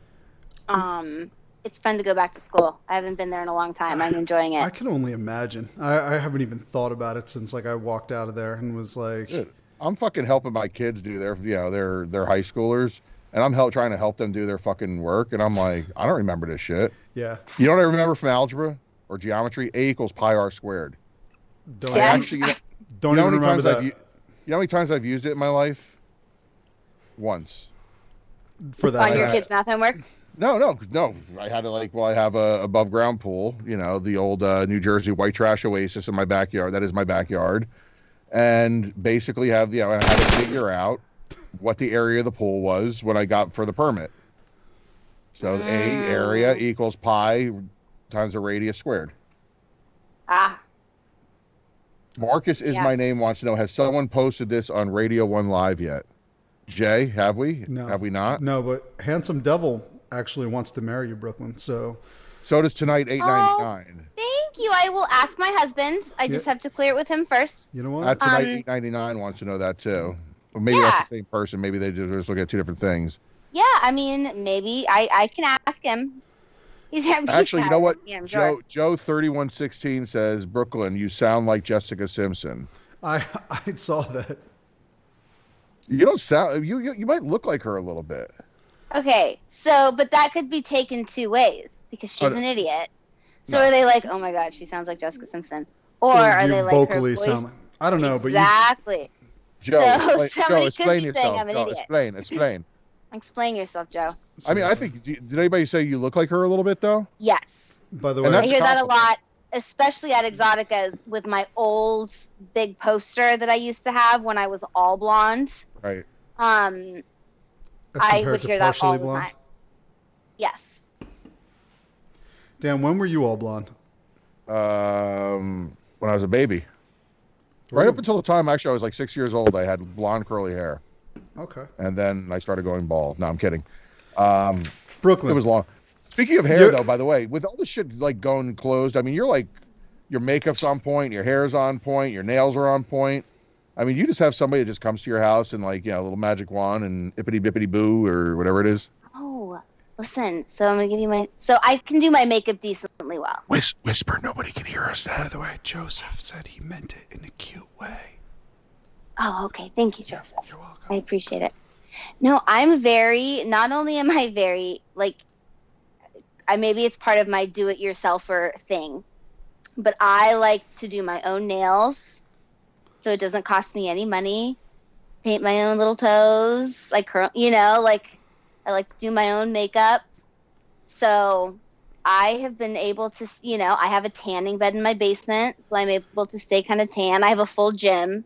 it's fun to go back to school. I haven't been there in a long time. I'm enjoying it. I can only imagine. I haven't even thought about it since like I walked out of there and was like, Dude, I'm fucking helping my kids do their high schoolers, and I'm trying to help them do their fucking work, and I'm like, I don't remember this shit. yeah. You know what I remember from algebra or geometry? A equals pi r squared. Don't Yeah. even, Actually, don't you know even how many remember times that you know how many times I've used it in my life? Once. for that on your test. kids' math homework. No. I had to I have a above ground pool, the old New Jersey white trash oasis in my backyard. That is my backyard. And basically I had to figure out what the area of the pool was when I got for the permit. So A area equals pi times the radius squared. Marcus is Yeah. my name wants to know, has someone posted this on Radio 1 Live yet? Jay, have we? No. Have we not? No, but Handsome Devil actually wants to marry you, Brooklyn. So So does tonight 8.99. Thank you. I will ask my husband. I just have to clear it with him first. you know what? Tonight 8.99 wants to know that too. Or maybe Yeah. that's the same person. Maybe they just look at two different things. Yeah, I mean, maybe I can ask him. He's Actually, you know what? Yeah, I'm sure. Joe 3116 says, Brooklyn, you sound like Jessica Simpson. I saw that. You don't sound. You might look like her a little bit. Okay, so but that could be taken two ways because she's an idiot. So No. are they like, oh my god, she sounds like Jessica Simpson, or Or are you they like vocally her voice? sound like, I don't know, Exactly. Joe, So explain, somebody Joe, could explain be yourself. saying I'm an Joe, idiot. explain. Explain yourself, Joe. I mean, I think. Did anybody say you look like her a little bit though? Yes, By the And way, I that's hear that a compliment. lot. especially at Exotica, with my old big poster that I used to have when I was all blonde. Right. As I compared would to hear that all partially the blonde. time. Yes. Dan, when were you all blonde? When I was a baby. Right up until the time, actually, I was like 6 years old, I had blonde curly hair. Okay. And then I started going bald. No, I'm kidding. Brooklyn. It was long. Speaking of hair, though, by the way, with all this shit like going closed, I mean, you're like, your makeup's on point, your hair's on point, your nails are on point. I mean, you just have somebody that just comes to your house and like, a little magic wand and ippity bippity boo or whatever it is. Oh, listen. So I'm gonna give you so I can do my makeup decently well. Whisper, nobody can hear us. By the way, Joseph said he meant it in a cute way. Oh, okay. Thank you, Joseph. You're welcome. I appreciate it. No, I'm very. Not only am I very like, maybe it's part of my do-it-yourselfer thing, but I like to do my own nails, so it doesn't cost me any money. Paint my own little toes, like I like to do my own makeup. So I have been able to, I have a tanning bed in my basement, so I'm able to stay kind of tan. I have a full gym,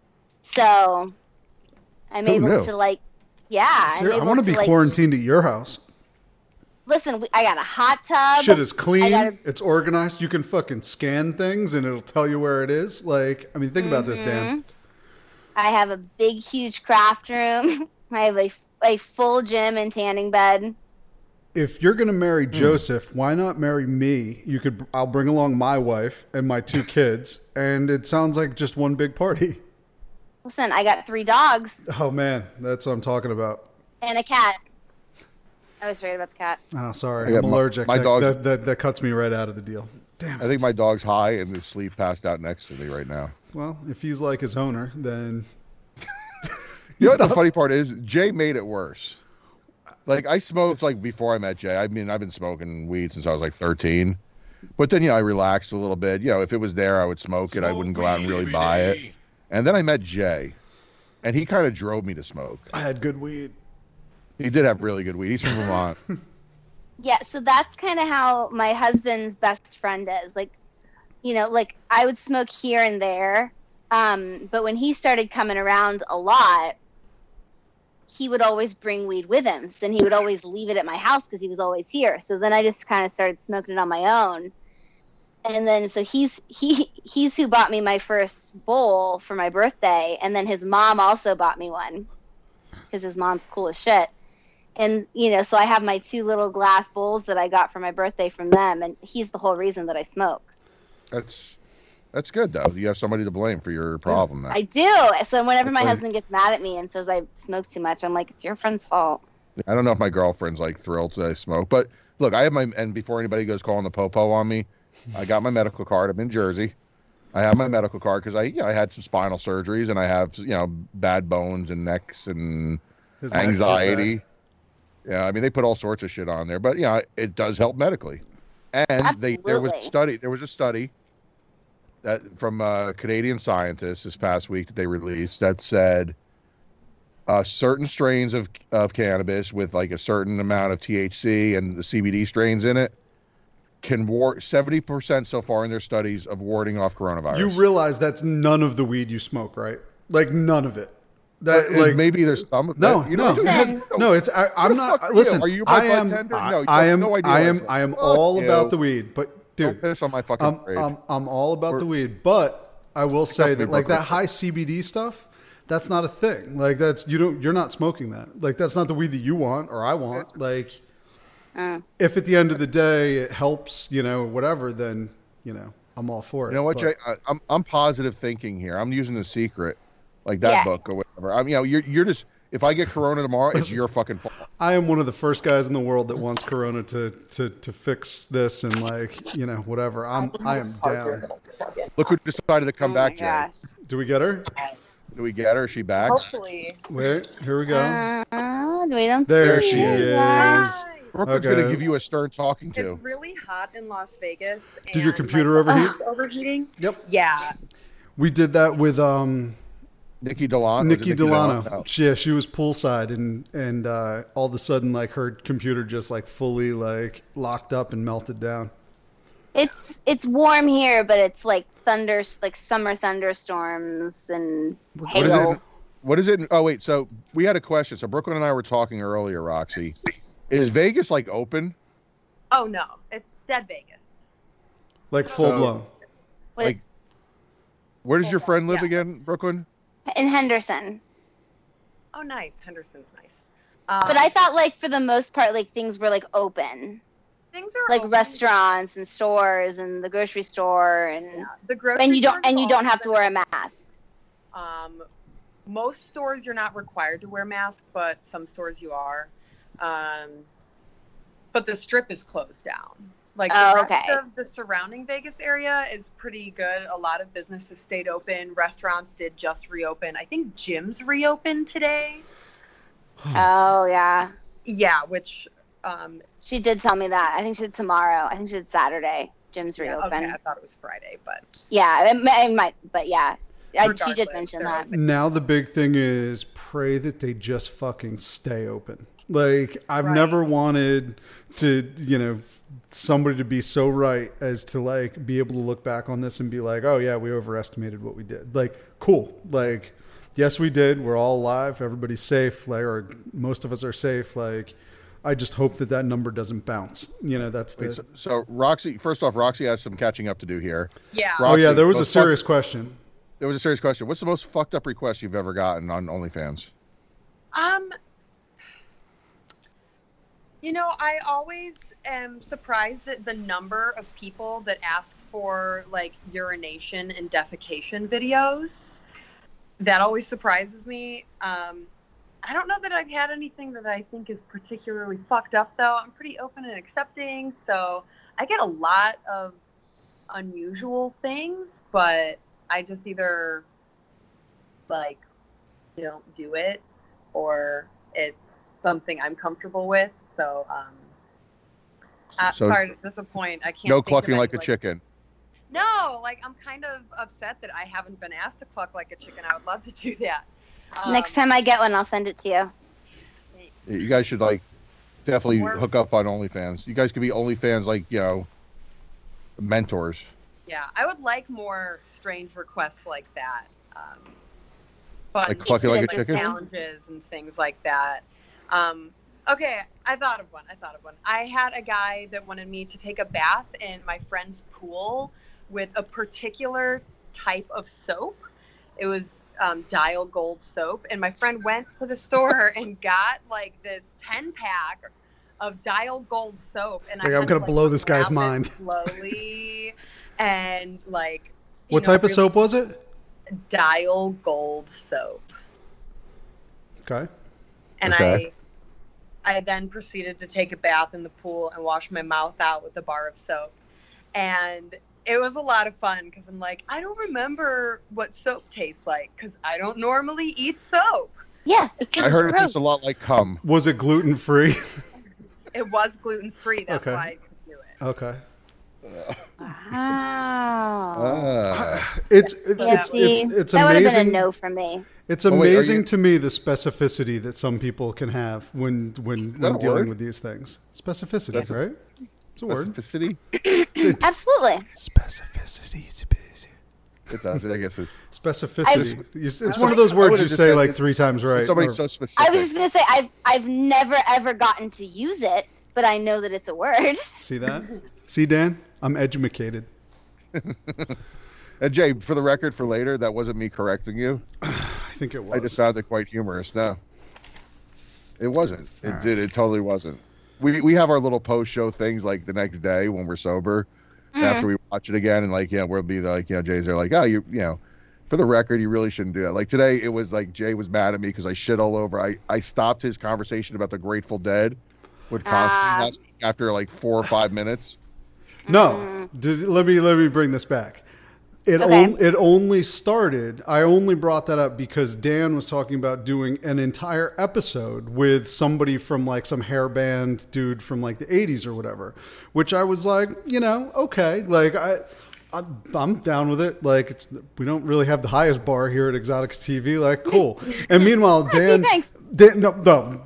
so I'm able to I'm I want to be like, quarantined at your house. Listen, I got a hot tub. Shit is clean. It's organized. You can fucking scan things and it'll tell you where it is. Like, I mean, think about this, Dan. I have a big, huge craft room. I have a full gym and tanning bed. If you're gonna marry Joseph, why not marry me? I'll bring along my wife and my 2 kids, and it sounds like just one big party. Listen, I got 3 dogs Oh man, that's what I'm talking about. and a cat. I was worried about the cat. Oh, sorry, I got I'm allergic. my dog- that cuts me right out of the deal. Damn it. I think my dog's high and is asleep passed out next to me right now. Well, if he's like his owner, then You know what the funny part is? Jay made it worse. Like, I smoked, like, before I met Jay. I mean, I've been smoking weed since I was, like, 13. But then, I relaxed a little bit. If it was there, I would smoke it. I wouldn't go out and really buy it. And then I met Jay. And he kind of drove me to smoke. I had good weed. He did have really good weed. He's from Vermont. Yeah, so that's kind of how my husband's best friend is. Like, like I would smoke here and there. But when he started coming around a lot, he would always bring weed with him. So then he would always leave it at my house because he was always here. So then I just kind of started smoking it on my own. And then so he's who bought me my first bowl for my birthday. And then his mom also bought me one because his mom's cool as shit. And, so I have my 2 little glass bowls that I got for my birthday from them. And he's the whole reason that I smoke. That's good, though. You have somebody to blame for your problem now. I do. So whenever my husband gets mad at me and says I smoke too much, I'm like, it's your friend's fault. I don't know if my girlfriend's, like, thrilled that I smoke. But, look, I have and before anybody goes calling the popo on me, I got my medical card. I'm in Jersey. I have my medical card because I had some spinal surgeries and I have, bad bones and necks and anxiety. Yeah, I mean, they put all sorts of shit on there, but it does help medically. And there was a study that from Canadian scientists this past week that they released that said certain strains of cannabis with like a certain amount of THC and the CBD strains in it can 70% so far in their studies of warding off coronavirus. You realize that's none of the weed you smoke, right? Like none of it. That like maybe there's some. No, that, no, it's. I'm not. Listen, are you I my am. bartender? I am. No idea I am all you. about the weed, but dude, don't piss on my fucking parade. I'm all about the weed, but I will say that like that high CBD stuff, that's not a thing. Like that's you're not smoking that. Like that's not the weed that you want or I want. Like if at the end of the day it helps, whatever, then I'm all for it. You know what, Jay? I'm positive thinking here. I'm using The Secret. Like that book or whatever. I mean, you're just, if I get corona tomorrow, it's your fucking fault. I am one of the first guys in the world that wants corona to fix this and whatever. I am down. Look who decided to come back, Jay. Gosh. Do we get her? Do we get her? Is she back? Hopefully. Wait, here we go. Do we don't There see she is. Hi. Brooklyn's Okay. going to give you a stern talking to. It's really hot in Las Vegas. Did your and computer my overheat? phone's overheating? Yep. Yeah. We did that with Nikki Delano. Nikki Delano. Yeah, she was poolside and all of a sudden like her computer just like fully like locked up and melted down. It's warm here, but it's like summer thunderstorms and hail. What is it? Oh, wait. So we had a question. So Brooklyn and I were talking earlier, Roxy. Is Vegas like open? Oh no, it's dead Vegas. Like full blown. Like, where does your friend live again, Brooklyn? In Henderson. Oh, nice. Henderson's nice. But I thought, like, for the most part, like, things were, like, open. Things are like open. Restaurants and stores and the grocery store and the grocery and you store don't have to wear a mask. Most stores you're not required to wear masks, but some stores you are. But the Strip is closed down. Like the rest of the surrounding Vegas area is pretty good. A lot of businesses stayed open. Restaurants did just reopen. I think gyms reopened today. Oh yeah. Yeah, which she did tell me that. I think she did tomorrow. I think she did Saturday. Gyms reopen. Okay, I thought it was Friday, but yeah, it might. But yeah, she did mention that. Open. Now the big thing is pray that they just fucking stay open. Like I've never wanted to, somebody to be so right as to like be able to look back on this and be like, oh yeah, we overestimated what we did. Like, cool. Like, yes, we did. We're all alive. Everybody's safe. Like, or most of us are safe. Like, I just hope that number doesn't bounce. That's the... So Roxy, first off, Roxy has some catching up to do here. Yeah. Roxy, there was a serious question. There was a serious question. What's the most fucked up request you've ever gotten on OnlyFans? I always am surprised at the number of people that ask for like urination and defecation videos. That always surprises me. I don't know that I've had anything that I think is particularly fucked up though. I'm pretty open and accepting, so I get a lot of unusual things, but I just either like don't do it or it's something I'm comfortable with. So, sorry to disappoint. I can't. No clucking like a chicken. No, like I'm kind of upset that I haven't been asked to cluck like a chicken. I would love to do that. Next time I get one, I'll send it to you. You guys should definitely hook up on OnlyFans. You guys could be OnlyFans mentors. Yeah, I would like more strange requests like that. Fun, like clucking like a chicken? Challenges and things like that. Okay, I thought of one. I had a guy that wanted me to take a bath in my friend's pool with a particular type of soap. It was Dial Gold soap, and my friend went to the store and got like this 10-pack of Dial Gold soap. And I'm gonna blow this guy's mind slowly, and like. What type of soap was it? Dial Gold soap. Okay. And I then proceeded to take a bath in the pool and wash my mouth out with a bar of soap. And it was a lot of fun because I'm like, I don't remember what soap tastes like because I don't normally eat soap. Yeah. I heard it tastes a lot like cum. Was it gluten-free? It was gluten-free. That's why I could do it. Okay. Wow. It's that amazing. Would have been a no for me. It's amazing to me the specificity that some people can have when dealing with these things. Specificity, right? It's a word. Specificity? Absolutely. Specificity. It does. I guess it's specificity. It's one of those words you say like 3 times right. Somebody's so specific. I was just gonna say I've never ever gotten to use it, but I know that it's a word. See that? See, Dan? I'm educated. And Jay, for the record, for later, that wasn't me correcting you. I think it was. I just found it quite humorous. No, it wasn't. It totally wasn't. We have our little post-show things like the next day when we're sober, after we watch it again, and we'll be like, Jay's there like, oh, for the record, you really shouldn't do that. Like today, it was like Jay was mad at me because I shit all over. I stopped his conversation about the Grateful Dead with Constantine last week after like 4 or 5 minutes. No, let me bring this back. It only started. I only brought that up because Dan was talking about doing an entire episode with somebody from like some hair band dude from like the 80s or whatever, which I was like, okay, like I'm down with it. Like we don't really have the highest bar here at Exotica TV. Like cool. And meanwhile, Dan,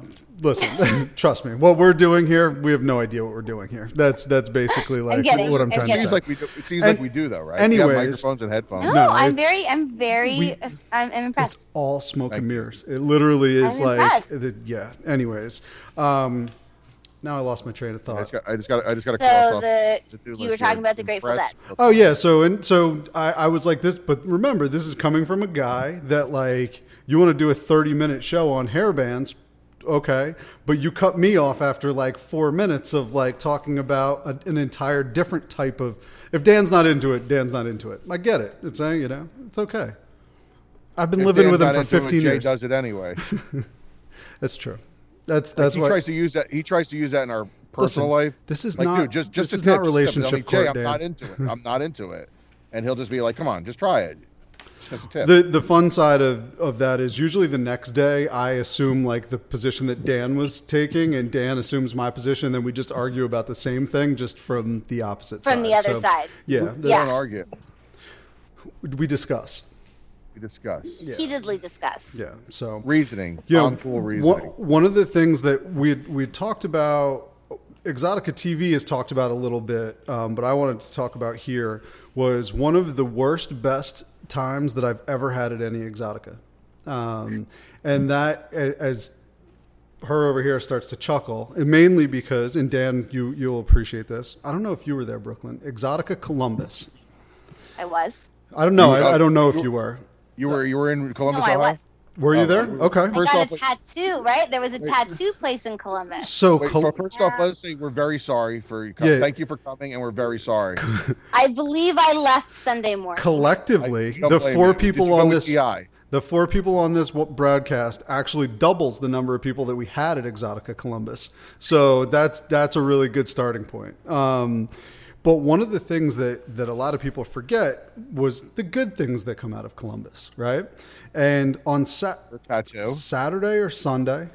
listen, trust me. What we're doing here, we have no idea what we're doing here. That's basically like getting what I'm it. trying I'm to It say. seems like we do though, right? Anyways. We have microphones and headphones. No, No, I'm it's- I'm impressed. It's all smoke and Thank you. mirrors. It literally is I'm like, impressed. yeah. Anyways, now I lost my train of thought. I just got to cross So off. the to-do you list were talking here. about the Grateful Dead. Impressed. Oh yeah, so I was like this, but remember, this is coming from a guy that like you want to do a 30-minute show on hair bands, okay? But you cut me off after like 4 minutes of like talking about an entire different type of. If Dan's not into it, Dan's not into it. I get it. It's it's okay. I've been If living Dan's with him not for into it, 15 Jay years. does it anyway. That's true. That's He why. tries to use that. He tries to use that in our personal Listen, life. this is Like, not. dude, just this a is tip, not just a tip. relationship I mean, Jay, court, I'm Dan. not into it. I'm not into it. And he'll just be like, "Come on, just try it." Just a tip. The fun side of that is usually the next day I assume like the position that Dan was taking, and Dan assumes my position, and then we just argue about the same thing just from the opposite side. From the other side. Yeah, We that's- don't argue. we discuss. We discuss Yeah. Heatedly discussed. Yeah, so reasoning. you know, Cool reasoning. one of the things that we talked about, Exotica TV has talked about a little bit, but I wanted to talk about here was one of the worst, best times that I've ever had at any Exotica. And that, as her over here starts to chuckle, and mainly because, and Dan, you'll appreciate this. I don't know if you were there, Brooklyn. Exotica Columbus. I was. I don't know. You- I don't know if you were. You were in Columbus, No, I Ohio? was. Were you Oh, there? Okay. I First got off, a tattoo, right? There was a tattoo place in Columbus. So Wait, first off, let's say we're very sorry for you. Yeah. Thank you for coming, and we're very sorry. I believe I left Sunday morning. collectively, Don't the blame four you. Did people you go on with this. TI? The four people on this broadcast actually doubles the number of people that we had at Exotica Columbus. So that's a really good starting point. But one of the things that a lot of people forget was the good things that come out of Columbus, right? And on The tattoo. Saturday or Sunday,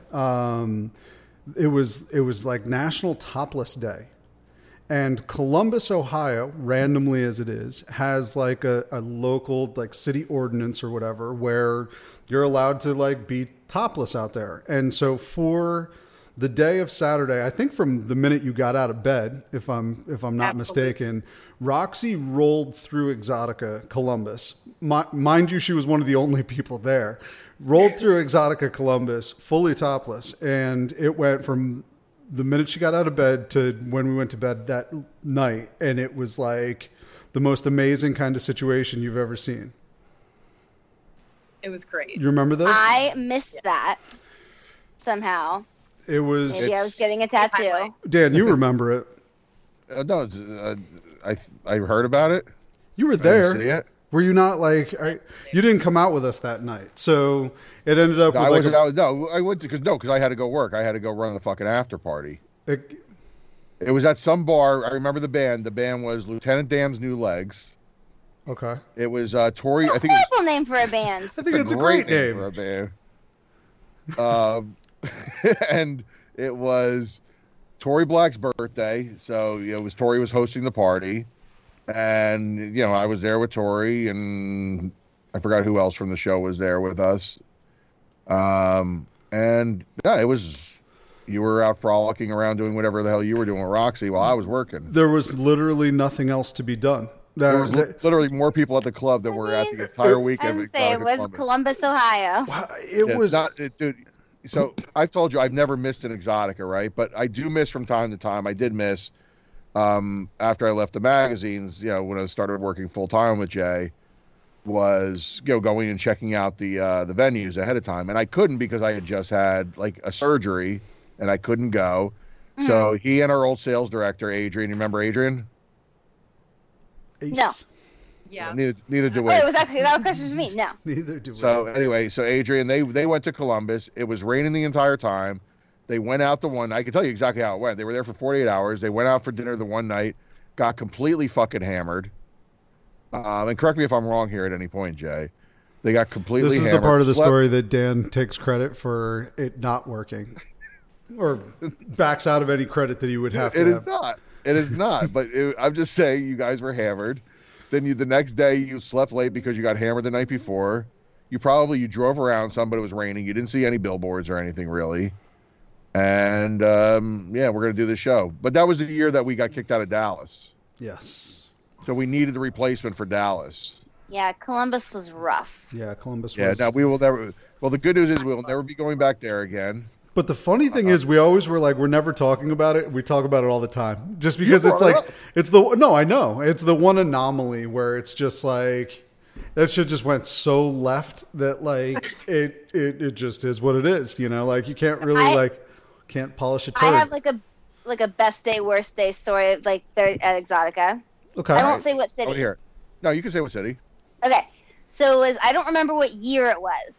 it was like National Topless Day. And Columbus, Ohio, randomly as it is, has like a local like city ordinance or whatever where you're allowed to like be topless out there. And so for the day of Saturday, I think from the minute you got out of bed, if I'm not mistaken, Roxy rolled through Exotica Columbus. Mind you, she was one of the only people there. Rolled through Exotica Columbus fully topless, and it went from the minute she got out of bed to when we went to bed that night, and it was like the most amazing kind of situation you've ever seen. It was great. You remember this? I missed that somehow. It was Maybe I was getting a tattoo. Dan. You remember it? No, I heard about it. You were I didn't see there. it. Were you not like? You didn't come out with us that night, so it ended up No, with like I went to because I had to go work. I had to go run the fucking after party. a It was at some bar. I remember the band. The band was Lieutenant Dan's New Legs. okay. It was Tori. I think it was Horrible name for a band. I think it's a great name. for a band. And it was Tori Black's birthday, so it was Tori was hosting the party, and I was there with Tori, and I forgot who else from the show was there with us. And yeah, it was. You were out frolicking around doing whatever the hell you were doing with Roxy while I was working. There was literally nothing else to be done. There was literally more people at the club than were at the entire weekend. I of say it Exotica was Columbus. Columbus, Ohio. It Yeah, was dude. So I've told you I've never missed an Exotica, right? But I do miss from time to time. I did miss after I left the magazines. When I started working full time with Jay, was going and checking out the venues ahead of time, and I couldn't because I had just had like a surgery, and I couldn't go. So he and our old sales director Adrian, you remember Adrian? ace. No. Yeah. Neither do we. Wait, that was question for me. No. Neither do So anyway, so Adrian, they went to Columbus. It was raining the entire time. They went out the one. I can tell you exactly how it went. They were there for 48 hours. They went out for dinner the one night, got completely fucking hammered. And correct me if I'm wrong here at any point, Jay. They got completely. This is hammered, the part of the slept- story that Dan takes credit for it not working, or backs out of any credit that he would have to It is have. not. It is not. But I'm just saying, you guys were hammered. Then the next day you slept late because you got hammered the night before. You drove around some, but it was raining. You didn't see any billboards or anything really. And yeah, we're gonna do the show. But that was the year that we got kicked out of Dallas, Yes. so we needed the replacement for Dallas. Yeah, Columbus was rough. Yeah, Columbus Yeah, was. now we will never. Well, the good news is we'll never be going back there again. But the funny thing is, we always were like, we're never talking about it. We talk about it all the time, just because You it's are. like, it's the no, I know it's the one anomaly where it's just like that shit just went so left that like it just is what it is. You know, like you can't really can't polish a turd. I have like a best day, worst day story like there at Exotica. Okay. I won't say what city. Oh, here. No, you can say what city. Okay, so it was, I don't remember what year it was,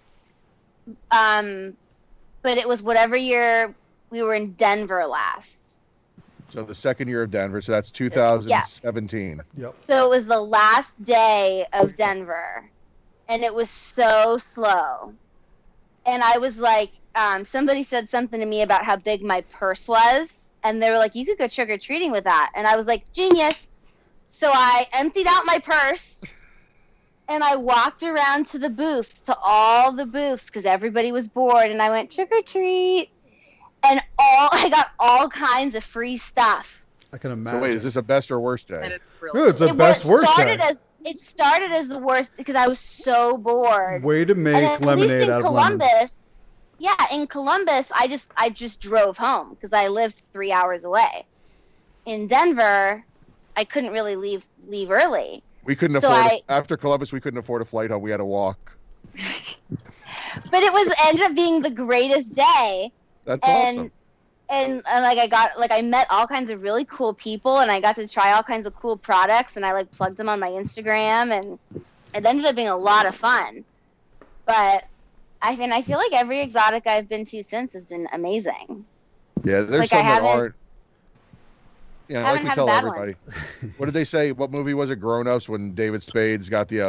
but it was whatever year we were in Denver last. So the second year of Denver. So that's 2017. Yep. So it was the last day of Denver, and it was so slow. And I was like, somebody said something to me about how big my purse was, and they were like, you could go trick-or-treating with that. And I was like, genius. So I emptied out my purse, and I walked around to the booths, to all the booths, because everybody was bored, and I went trick-or-treat. And I got all kinds of free stuff. I can imagine. So wait, is this a best or worst day? And it's really Ooh, it's a best worst day. It started as the worst because I was so bored. Way to And make at least lemonade in out of Columbus, lemons. yeah, in Columbus, I just drove home because I lived 3 hours away. In Denver, I couldn't really leave early. We couldn't So afford after Columbus. We couldn't afford a flight home. We had to walk. But it ended up being the greatest day. That's And awesome. and I met all kinds of really cool people, and I got to try all kinds of cool products, and I like plugged them on my Instagram, and it ended up being a lot of fun. But I feel like every Exotic I've been to since has been amazing. Yeah, there's like, I some that haven't- aren't. Yeah, like haven't we had a tell bad everybody. What did they say? What movie was it? Grown Ups, when David Spade's got the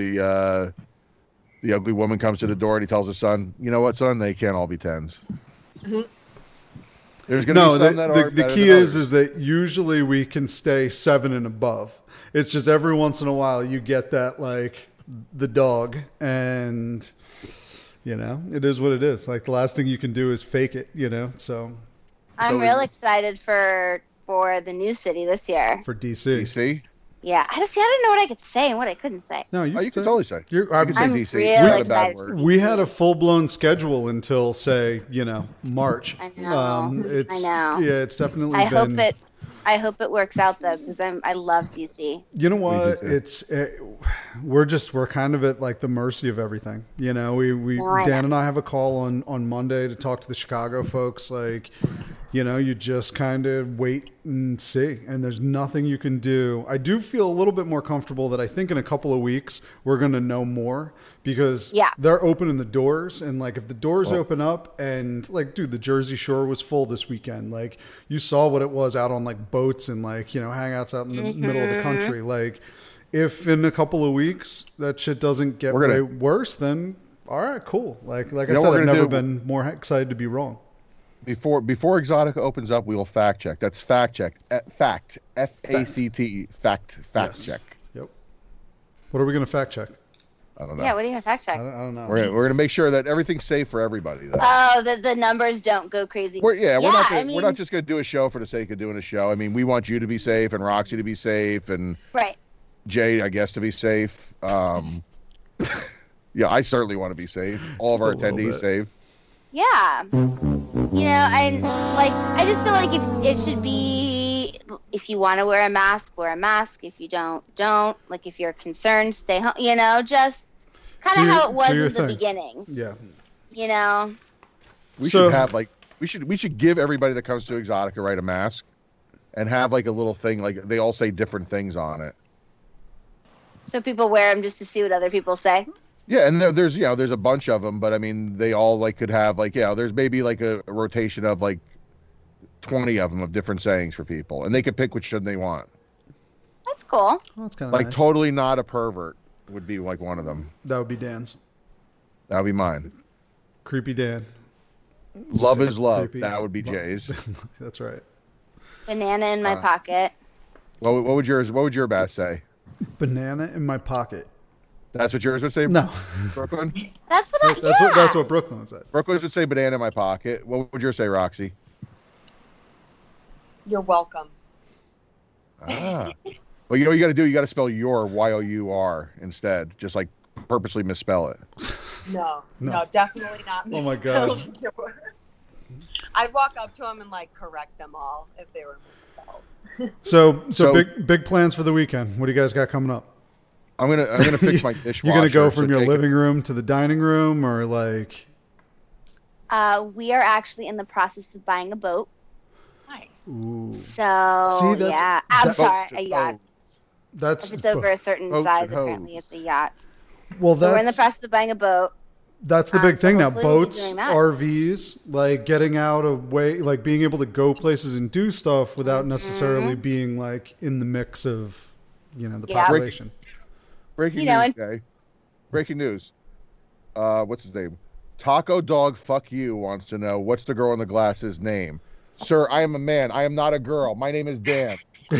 ugly woman comes to the door and he tells his son, "You know what, son? They can't all be 10s." There's gonna No, be some that are the better key than is that usually we can stay 7 and above. It's just every once in a while you get that like the dog, and you know it is what it is. Like the last thing you can do is fake it, you know. So I'm real excited for the new city this year. for DC, DC. Yeah, I didn't know what I could say and what I couldn't say. no, Oh, you can can totally say. You're, You can say I'm DC. really It's not a bad excited. word. we had a full blown schedule until say March. I know. It's, I know. Yeah, it's definitely. I hope it works out though, because I love DC. You know what? do too. It's we're kind of at like the mercy of everything. You know, we No, I Dan know. and I have a call on Monday to talk to the Chicago folks. Like, you know, you just kind of wait and see, and there's nothing you can do. I do feel a little bit more comfortable that I think in a couple of weeks we're going to know more, because Yeah. they're opening the doors, and like if the doors open up, and like dude, the Jersey Shore was full this weekend. Like you saw what it was out on like boats and like, you know, hangouts out in the middle of the country. Like if in a couple of weeks that shit doesn't get We're gonna- way worse, then all right, cool. Like I You know said, what we're I've gonna never do? been more excited to be wrong. Before Exotica opens up, we will fact check. That's fact check. Fact. FACT. Fact. Fact Yes. check. Yep. What are we going to fact check? I don't know. Yeah, what are you gonna fact check? I don't know. We're gonna make sure that everything's safe for everybody, though. Oh, the numbers don't go crazy. We're not I gonna, we're not just going to do a show for the sake of doing a show. I mean, we want you to be safe and Roxy to be safe and right. Jay, I guess, to be safe. Yeah, I certainly want to be safe. All Just of our a little attendees bit. safe. Yeah. You know, I just feel like if it should be, if you want to wear a mask, wear a mask. If you don't. Like if you're concerned, stay home. You know, just kind Do of your- how it was do your in the thing. beginning. Yeah. You know. We So- should have like we should give everybody that comes to Exotica right a mask, and have like a little thing like they all say different things on it. So people wear them just to see what other people say. Yeah, and there's there's a bunch of them, but I mean they all like could have like there's maybe like a rotation of like 20 of them of different sayings for people, and they could pick which one they want. That's cool. Oh, that's kind of Like nice. totally not a pervert would be like one of them. That would be Dan's. That would be mine. Creepy Dan. Love say is love. creepy. That would be Jay's. That's right. Banana in my pocket. What would your bass say? Banana in my pocket. That's what yours would say, No, Brooklyn? That's what I. that's yeah. that's what Brooklyn said. Brooklyn would say banana in my pocket. What would yours say, Roxy? You're welcome. Ah. Well, you know what you got to do? You got to spell your Y-O-U-R instead. Just like purposely misspell it. No, No. definitely not. Oh my God. misspelled your- I'd walk up to them and like correct them all if they were misspelled. So So- big plans for the weekend. What do you guys got coming up? I'm gonna fix my dishwasher. You're gonna go so from your take it- living room to the dining room, or like? We are actually in the process of buying a boat. Nice. Ooh, So See, that's- yeah, I'm that- sorry, Boat a to yacht. boat. that's If it's over a certain boats size, and apparently hoes. it's a yacht. well, So we're in the that's process of buying a boat. that's the big so thing now. hopefully we'll be Boats, doing that. RVs, like getting out of way, like being able to go places and do stuff without Mm-hmm. necessarily being like in the mix of, the Yeah. population. Breaking You know, news, Jay. Breaking news. What's his name? Taco Dog Fuck You wants to know what's the girl in the glasses name. Sir, I am a man. I am not a girl. My name is Dan.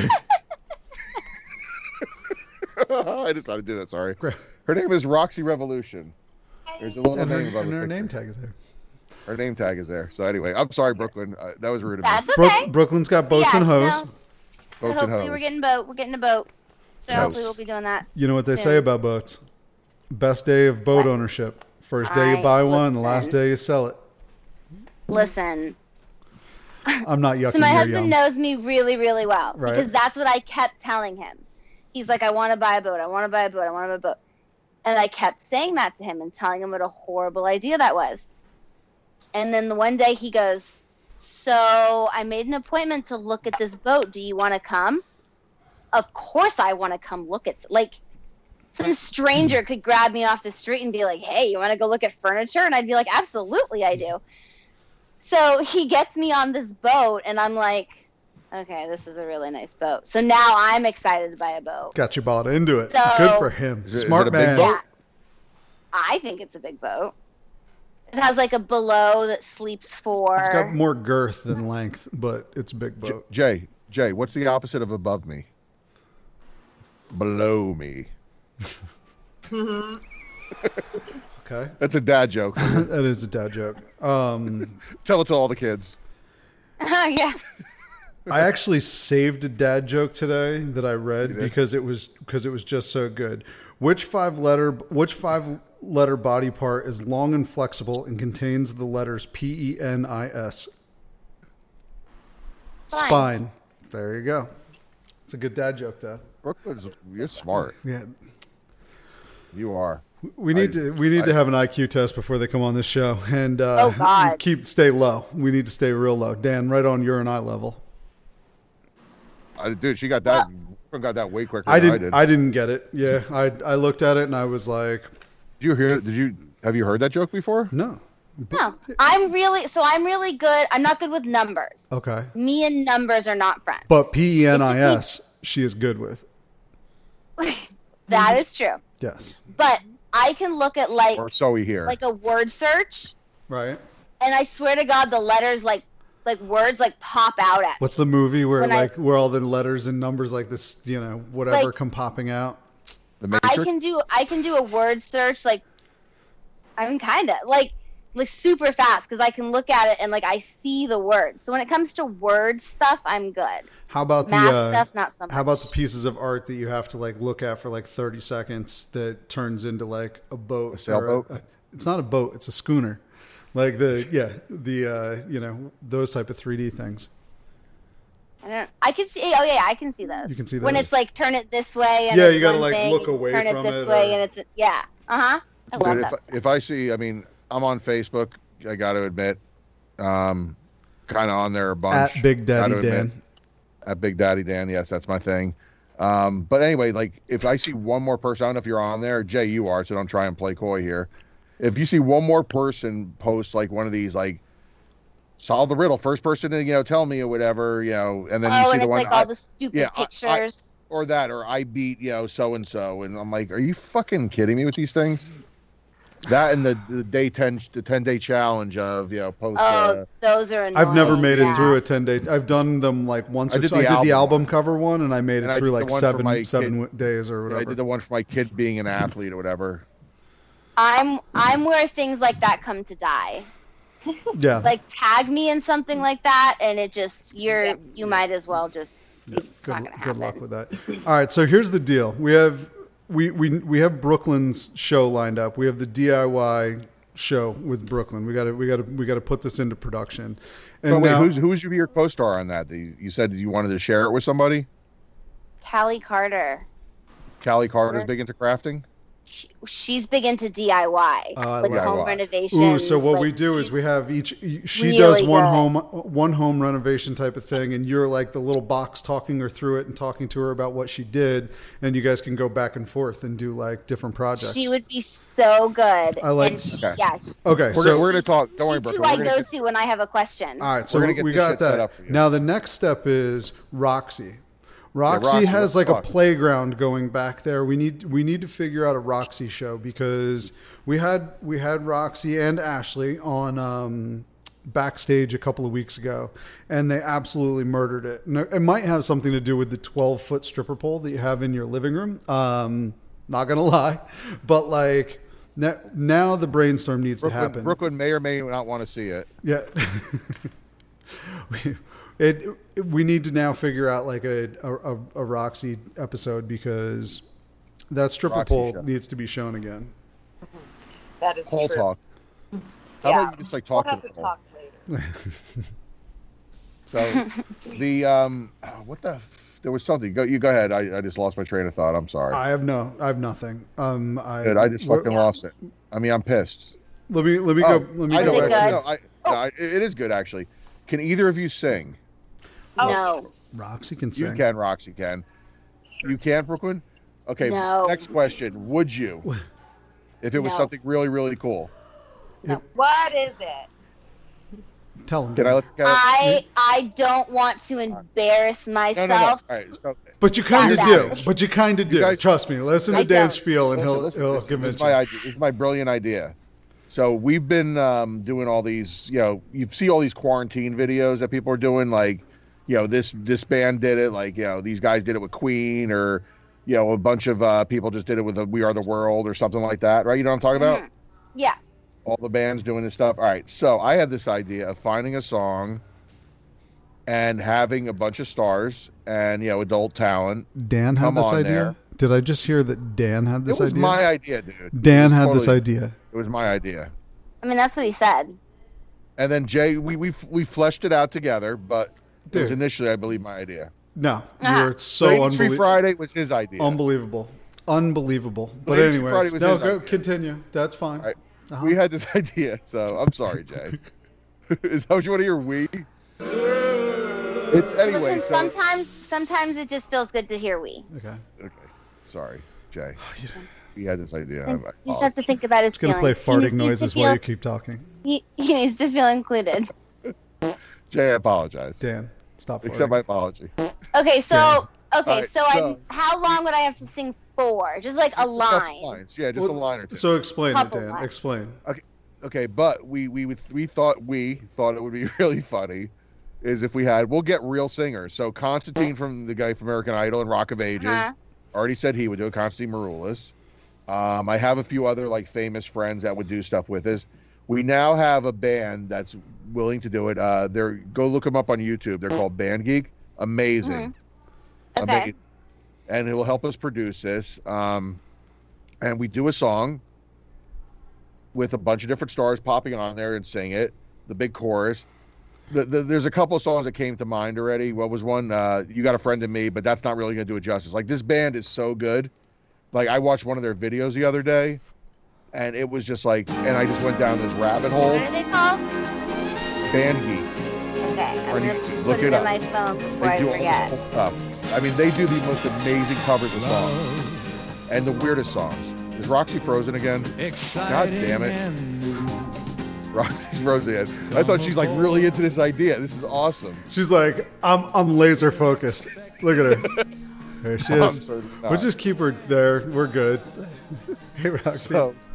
I just had to do that. Sorry. Great. Her name is Roxy Revolution. There's a little And name above her the name picture. tag is there. Her name tag is there. So anyway, I'm sorry, Brooklyn. That was rude of me. That's okay. Brooklyn's got boats Yeah, and hoes. no. Boats and Hopefully hoes. we're getting boat. We're getting a boat. So Yes. hopefully we'll be doing that. You know what they Yeah. say about boats? Best day of boat What? ownership. First day you I buy one, the last listen. day you sell it. Listen, I'm not yucking so my your husband yum. knows me really, really well Right. because that's what I kept telling him. He's like, I want to buy a boat. I want to buy a boat. I want to buy a boat. And I kept saying that to him and telling him what a horrible idea that was. And then the one day he goes, so I made an appointment to look at this boat. Do you want to come? Of course I want to come look at like some stranger could grab me off the street and be like, hey, you want to go look at furniture? And I'd be like, absolutely I do. So he gets me on this boat and I'm like, okay, this is a really nice boat. So now I'm excited to buy a boat. Got you bought into it. So- Good for him. Is it Smart a big man. boat? Yeah. I think it's a big boat. It has like a below that sleeps four. It's got more girth than length, but it's a big boat. Jay, what's the opposite of above me? Below me. Okay. That's a dad joke. That is a dad joke. Tell it to all the kids. Yeah. I actually saved a dad joke today that I read You did? because it was just so good. Which five letter body part is long and flexible and contains the letters PENIS? Spine. Spine. There you go. It's a good dad joke though. You're smart. Yeah. You are. We need to have an IQ test before they come on this show, and Oh, God. stay low. We need to stay real low. Dan, right on your and I level. Dude, she got that. Got that way quicker I than didn't. I did. I didn't get it. Yeah, I looked at it and I was like, Did you hear? Have you heard that joke before? no. No. I'm really good. I'm not good with numbers. Okay, Me and numbers are not friends. but PENIS she is good with. That is true. Yes. But I can look at Or so we hear. like a word search, Right. and I swear to God, the letters like words like pop out at me. What's the movie where When I- where all the letters and numbers like this, whatever Like- come popping out? The Matrix. I can do a word search like kind of like super fast because I can look at it and like I see the words. So when it comes to word stuff, I'm good. How about Math the stuff, not so much. how about the pieces of art that you have to like look at for like 30 seconds that turns into like a boat? A sailboat? or it's not a boat, it's a schooner. Like those type of 3D things. I can see. Oh yeah, I can see those. You can see when those. it's like turn it this way. And Yeah, it's you gotta, one like, thing, look away turn from it this it, way, or- and it's yeah. I love Dude, that. if I see, I mean, I'm on Facebook. I got to admit, kind of on there a bunch. At Big Daddy Gotta admit. Dan. At Big Daddy Dan, yes, that's my thing. But anyway, like if I see one more person, I don't know if you're on there, Jay, you are, so don't try and play coy here. If you see one more person post like one of these, like solve the riddle, first person to tell me or whatever, and then you see and the it's one like all the stupid yeah, pictures. or that, or I beat so and so, and I'm like, are you fucking kidding me with these things? That and the day 10, the 10-day challenge of post. Oh, those are annoying. I've never made it yeah. through a 10-day. I've done them like once or I did twice. the I did the album album cover one, and I made And it I through did like the one for my seven kid. days or I whatever. did the one for my kid being an athlete or whatever. I'm where things like that come to die. Yeah. Like tag me in something like that, and it just you might as well just. It's not gonna Good happen. luck with that. All right, so here's the deal. We have Brooklyn's show lined up. We have the DIY show with Brooklyn. We got to put this into production. And But wait, now, who was your co-star on that? You said you wanted to share it with somebody. Callie Carter. Callie Carter's big into crafting. She's big into DIY, I like like home DIY. renovations. ooh, so what like, we do is we have she really does good. one home renovation type of thing, and you're like the little box talking her through it and talking to her about what she did, and you guys can go back and forth and do like different projects. She would be so good. I like- And Okay. Yeah. Okay, We're so going to talk. Don't worry, She's Brooklyn. who I We're gonna go to when I have a question. all right, so We're gonna get we this got shit set that. up for you. Now the next step is Roxy. Roxy Roxy, has let's like a talk. playground going back there. We need to figure out a Roxy show because we had Roxy and Ashley on backstage a couple of weeks ago, and they absolutely murdered it. And it might have something to do with the 12-foot stripper pole that you have in your living room. Not gonna lie, but like now the brainstorm needs to happen. Brooklyn may or may not want to see it. Yeah. We need to now figure out like a Roxy episode because that stripper Roxy pole show. needs to be shown again. That is Pole true. talk. How Yeah. about you just like We'll talk have to to the pole? talk later. So the what the there was something. You go ahead. I just lost my train of thought. I'm sorry. I have nothing. Good. I just fucking lost it. I mean, I'm pissed. Let me Oh, go. Let me I go know. back to No, it is good actually. Can either of you sing? No. Roxy can You sing. can, Roxy can. You can, Brooklyn? Okay, No. next question. Would you? If it was No. something really, really cool. What is it? Tell him. Can I let I don't want to embarrass myself. No. All right. So, But you kind of Yeah. do. But you kind of do. guys- Trust me. Listen to I Dan's don't. spiel, and listen, he'll this is convince my you. idea. This is my brilliant idea. So we've been doing all these, you see all these quarantine videos that people are doing, like, this band did it, like, these guys did it with Queen, or, a bunch of people just did it with We Are the World or something like that, right? You know what I'm talking about? Mhm. Yeah. All the bands doing this stuff. All right, so I had this idea of finding a song and having a bunch of stars and, adult talent. Dan had Come this on idea. there. Did I just hear that Dan had this It was idea? my idea, dude. Dan It was had this totally- idea. It was my idea. I mean, that's what he said. And then Jay, we fleshed it out together, but it was Dude. initially, I believe, my idea. No, Uh-huh. you're so Ladies Free unbelievable. Friday was his idea. Unbelievable. But Ladies Free anyways, Friday was no, his go idea. continue. That's fine. All right. Uh-huh. We had this idea, so I'm sorry, Jay. Is that what you want to hear? It's anyway. Listen, So sometimes it just feels good to hear we. Okay. okay, sorry, Jay. He had this idea. You just have to think about his It's gonna play feelings. farting He needs to noises while feel- you keep talking. He needs to feel included. Jay, I apologize. Dan, stop. Accept farting. my apology. Okay, so Alright, how long would I have to sing for? Just like a line. Lines. Yeah, just a line or two. So explain it, Couple Dan. lines. Explain. Okay, but we thought it would be really funny is if we'll get real singers. So Constantine from the guy from American Idol and Rock of Ages Uh-huh. already said he would do it. Constantine Maroulis. I have a few other like famous friends that would do stuff with us. We now have a band that's willing to do it. Go look them up on YouTube. They're called Band Geek. Amazing. Okay. Amazing. And it will help us produce this. And we do a song with a bunch of different stars popping on there and sing it, the big chorus. There's a couple of songs that came to mind already. What was one? You Got a Friend in Me, but that's not really going to do it justice. Like, this band is so good. Like, I watched one of their videos the other day, and it was just like, and I just went down this rabbit hole. What are they called? Band Geek. Okay, I'm On gonna YouTube. put Look it it in up. my phone before They I do all forget. this cool stuff. I mean, they do the most amazing covers of songs and the weirdest songs. Is Roxy frozen again? God damn it. Roxy's frozen again. I thought she's like really into this idea. This is awesome. She's like, I'm laser focused. Look at her. There she I'm is. certainly not. We'll just keep her there. We're good. Hey, Roxy. So,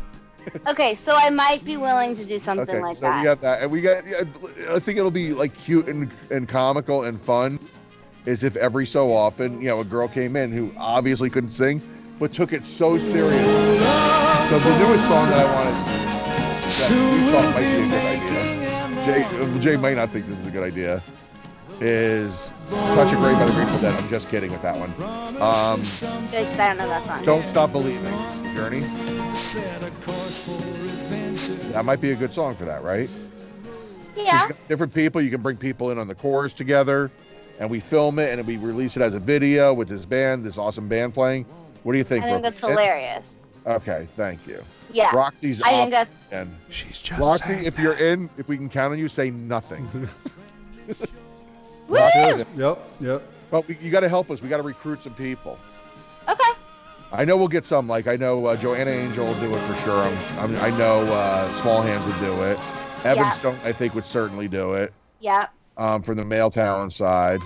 Okay, so I might be willing to do something like so that. we got that, and we got. I think it'll be like cute and comical and fun, as if every so often, a girl came in who obviously couldn't sing, but took it so serious. So the newest song that I wanted, that we thought might be a good idea. Jay might not think this is a good idea. Is "Touch of Grey" by the Grateful Dead. I'm just kidding with that one. Good, 'cause I don't know that song. "Don't Stop Believing," Journey. That might be a good song for that, right? Yeah. Different people. You can bring people in on the chorus together, and we film it and we release it as a video with this band, this awesome band playing. What do you think? I think that's Brooke? hilarious. Okay, thank you. Yeah. Roxy's I think that's. and She's just Roxy, saying if you're in, if we can count on you, say nothing. Woo! Roxy, Yep. but you got to help us. We got to recruit some people. Okay. I know we'll get some. Like I know Joanna Angel will do it for sure. I know Small Hands would do it. Evan Yeah. Stone, I think, would certainly do it. Yeah. From the male talent side.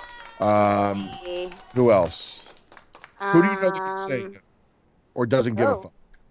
Who else? Who do you know that can sing or doesn't give a fuck?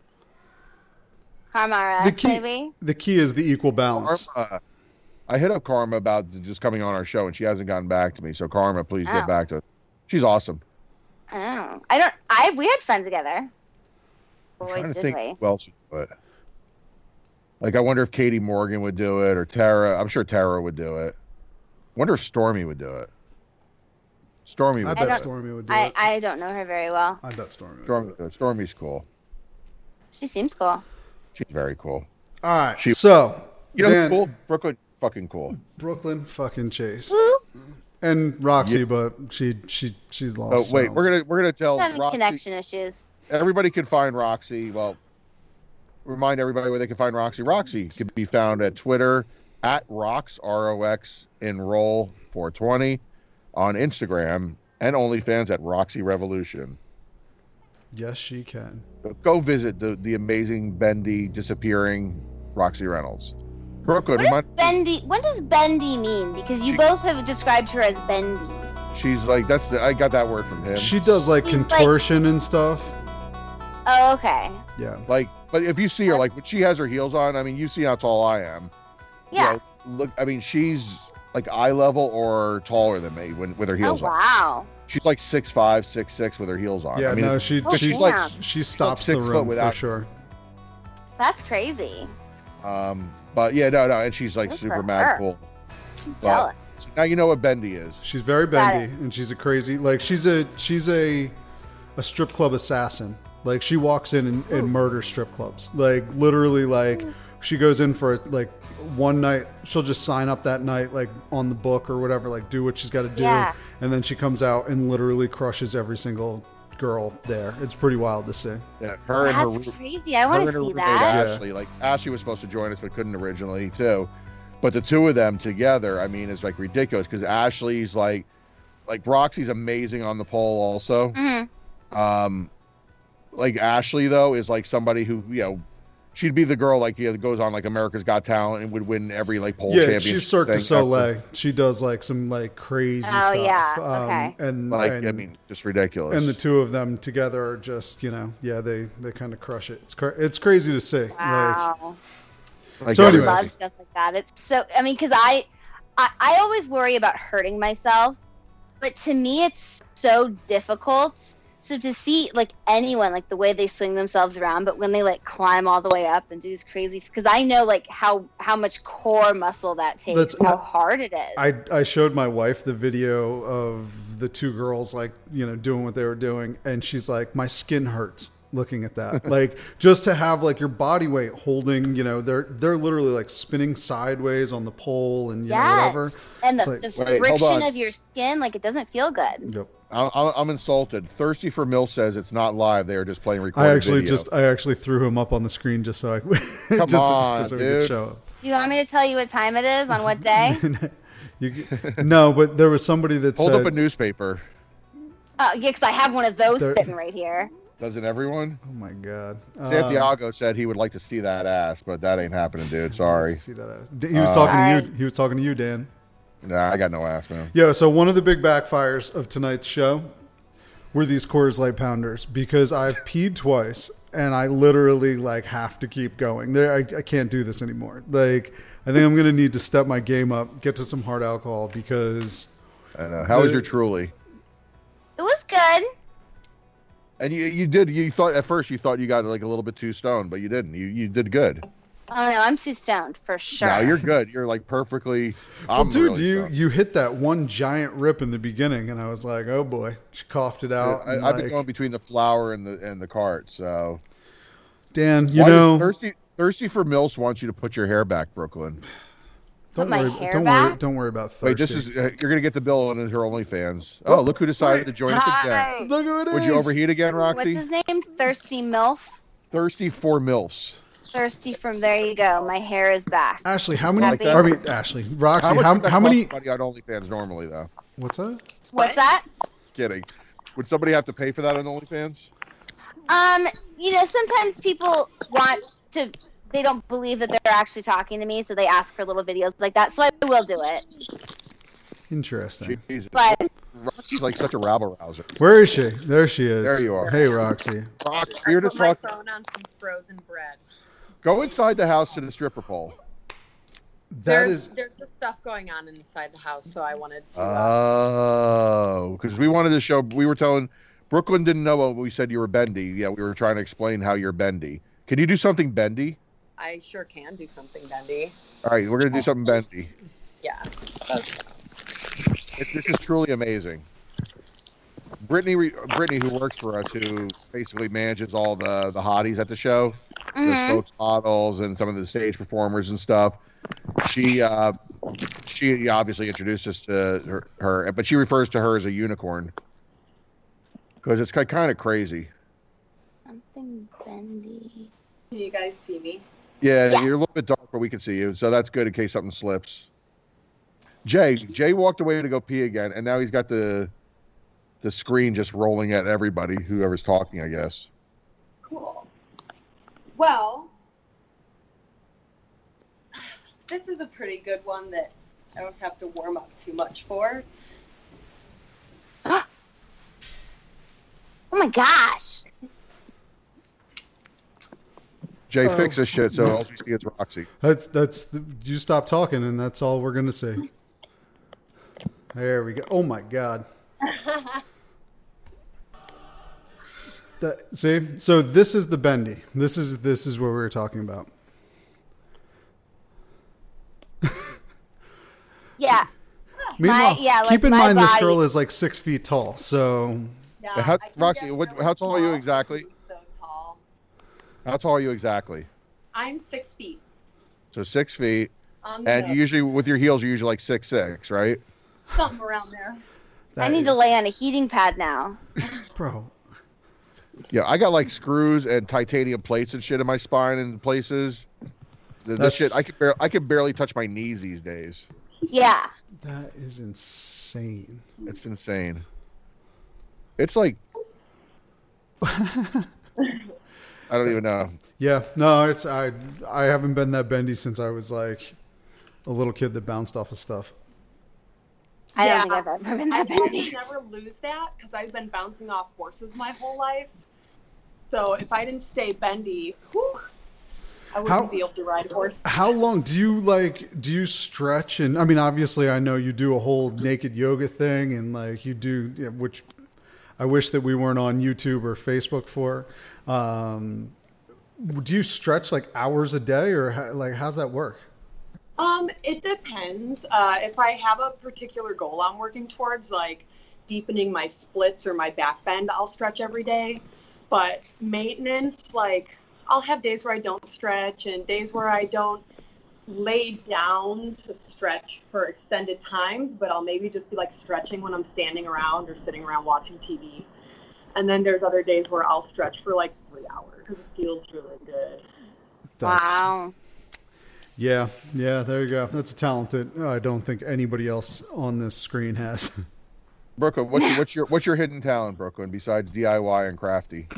Karma, The key- maybe? The key is the equal balance. Karma, I hit up Karma about just coming on our show, and she hasn't gotten back to me. So Karma, please get Oh. back to us. She's awesome. Oh. We had fun together. I'm Boy, trying to did think we. who else would do it. Like, I wonder if Katie Morgan would do it, or Tara. I'm sure Tara would do it. I wonder if Stormy would do it. Stormy I would bet do it. Stormy would do it. I don't know her very well. I bet Stormy would Stormy do it. would do it. Stormy's cool. She seems cool. She's very cool. All right. She- So, You know Dan, who's cool? Brooklyn, fucking cool. Brooklyn fucking Chase. Woo! And Roxy, Yeah. but she's Oh lost. wait, so- we're gonna tell Having Roxy. connection issues. Everybody can find Roxy. Well, remind everybody where they can find Roxy. Roxy can be found at Twitter at Rox ROX Enroll 420, on Instagram and OnlyFans at Roxy Revolution. Yes, she can. Go visit the amazing bendy disappearing Roxy Reynolds. Brooklyn, What does bendy mean? Because you both have described her as bendy. she's like I got that word from him. She does like She's like- contortion and stuff. Oh, okay. Yeah. Like, but if you see her, like when she has her heels on, I mean, you see how tall I am. Yeah. You know, look, I mean, she's like eye level or taller than me with her Oh, heels on. wow. She's like 6'5", 6'6" with her heels on. Yeah, I mean, no, she Oh, she she's like damn. she stops the 6 foot room for without- sure. That's crazy. but yeah, no, and she's like Good super for mad her. cool. But, Jealous. so now you know what bendy is. She's very Got bendy and she's a crazy like she's a strip club assassin. Like she walks in and murders strip clubs. Like literally like she goes in for like one night, she'll just sign up that night like on the book or whatever, like do what she's got to do, Yeah. and then she comes out and literally crushes every single girl there. It's pretty wild to see. Yeah, her and her That's roo- crazy. I her want and to her see roommate that. Ashley. Like Ashley was supposed to join us but couldn't originally too. But the two of them together, I mean, it's like ridiculous because Ashley's like Roxy's amazing on the pole also. Mhm. Like Ashley though is like somebody who she'd be the girl like that goes on like America's Got Talent and would win every like pole Yeah, championship. she's Cirque du thing. Soleil. She does like some like crazy Oh, stuff. yeah, okay. And Like and, I mean, just ridiculous. and the two of them together are just they kind of crush it. It's crazy to see. Wow. like So I anyways. love stuff like that. It's so, I mean, because I always worry about hurting myself, but to me, it's so difficult. So to see like anyone, like the way they swing themselves around, but when they like climb all the way up and do these crazy, because I know like how much core muscle that takes, That's- and how hard it is. I showed my wife the video of the two girls like doing what they were doing, and she's like, my skin hurts looking at that. Like just to have like your body weight holding, they're literally like spinning sideways on the pole and whatever. And It's the, like- the Wait, hold friction on. of your skin, like it doesn't feel good. Yep. I'm insulted. Thirsty for Mill says it's not live. They are just playing recorded I actually threw him up on the screen just so I Come on, so we could dude. show up. Do you want me to tell you what time it is on what day? No, but there was somebody that Hold said, up a newspaper. Oh, yeah, because I have one of those There- sitting right here. Doesn't everyone? "Oh my god." Santiago said he would like to see that ass, but that ain't happening, dude. Sorry. See that? He was talking to Alright. you. He was talking to you, Dan. Nah, I got no ass, man. Yeah. So one of the big backfires of tonight's show were these Coors Light Pounders because I've peed twice and I literally like have to keep going. There, I can't do this anymore. Like, I think I'm gonna need to step my game up, get to some hard alcohol because. I know. How was your Truly? It was good. And you thought at first you thought you got like a little bit too stoned, but you didn't. You did good. Oh no, I'm too stoned for sure. No, you're good. You're like perfectly. Well, dude, really you hit that one giant rip in the beginning, and I was like, oh boy, she coughed it out. I've been going between the flower and the cart. So, Dan, you know, thirsty for Mills wants you to put your hair back, Brooklyn. Don't my worry, hair don't back? worry, don't worry about thirsty. Wait, this is you're gonna get the bill on her OnlyFans. Oh, look who decided to join us again. Look who it is. Would you overheat again, What's Roxy? his name? Thirsty MILF. Thirsty for Mills. Thirsty from there you go. My hair is back. Ashley, how many? Happy? I mean, Ashley, Roxy, How much how many? money on OnlyFans normally though? What's that? What's that? Kidding. Would somebody have to pay for that on OnlyFans? You know, sometimes people want to. They don't believe that they're actually talking to me, so they ask for little videos like that. So I will do it. Interesting. Jesus. But Roxy's like such a rabble rouser. Where is she? There she is. There you are. Hey, Roxy. Roxy, I you're put just my talking. phone on some frozen bread. Go inside the house to the stripper pole. There's just stuff going on inside the house, so I wanted to. Oh, because we wanted to show. We were telling Brooklyn didn't know what we said you were bendy. Yeah, we were trying to explain how you're bendy. Can you do something bendy? I sure can do something bendy. All right, we're gonna do something bendy. Yeah. This is truly amazing. Brittany, who works for us, who basically manages all the hotties at the show, the spokesmodels and some of the stage performers and stuff. She obviously introduced us to her, but she refers to her as a unicorn because it's kind of crazy. something bendy. Can you guys see me? Yeah, Yeah. you're a little bit dark, but we can see you, so that's good in case something slips. Jay walked away to go pee again, and now he's got the screen just rolling at everybody, whoever's talking, I guess. Cool. Well, this is a pretty good one that I don't have to warm up too much for. Oh my gosh. Jay, fix this shit so all we see is Roxy. You stop talking, and that's all we're gonna see. There we go. Oh my God. See, so this is the bendy. This is what we were talking about. Yeah. Meanwhile, like keep in my mind this body- girl is like 6 feet tall. So Yeah, How, I can Roxy, get how tall are you tall. exactly? So tall. How tall are you exactly? I'm 6 feet. So 6 feet, On and the- you usually with your heels, you're usually like 6'6", right? something around there. I need to lay on a heating pad now. bro. Yeah, I got like screws and titanium plates and shit in my spine in places. This That's- shit, I can barely touch my knees these days. Yeah. That is insane. It's insane. It's like I don't even know. Yeah, no, I haven't been that bendy since I was like a little kid that bounced off of stuff. I don't Yeah. think I've ever been I that think bendy. you never lose that because I've been bouncing off horses my whole life. So if I didn't stay bendy, whew, I wouldn't be able to ride a horse. How long do you stretch? And I mean, obviously, I know you do a whole naked yoga thing, and like you do, which I wish that we weren't on YouTube or Facebook for. Do you stretch like hours a day, or how's that work? It depends. If I have a particular goal I'm working towards, like deepening my splits or my back bend, I'll stretch every day. But maintenance, like I'll have days where I don't stretch and days where I don't lay down to stretch for extended times, but I'll maybe just be like stretching when I'm standing around or sitting around watching TV. And then there's other days where I'll stretch for like 3 hours because it feels really good. Wow. Yeah, there you go. That's a talented. I don't think anybody else on this screen has. Brooklyn, what's your hidden talent, Brooklyn, besides DIY and crafty?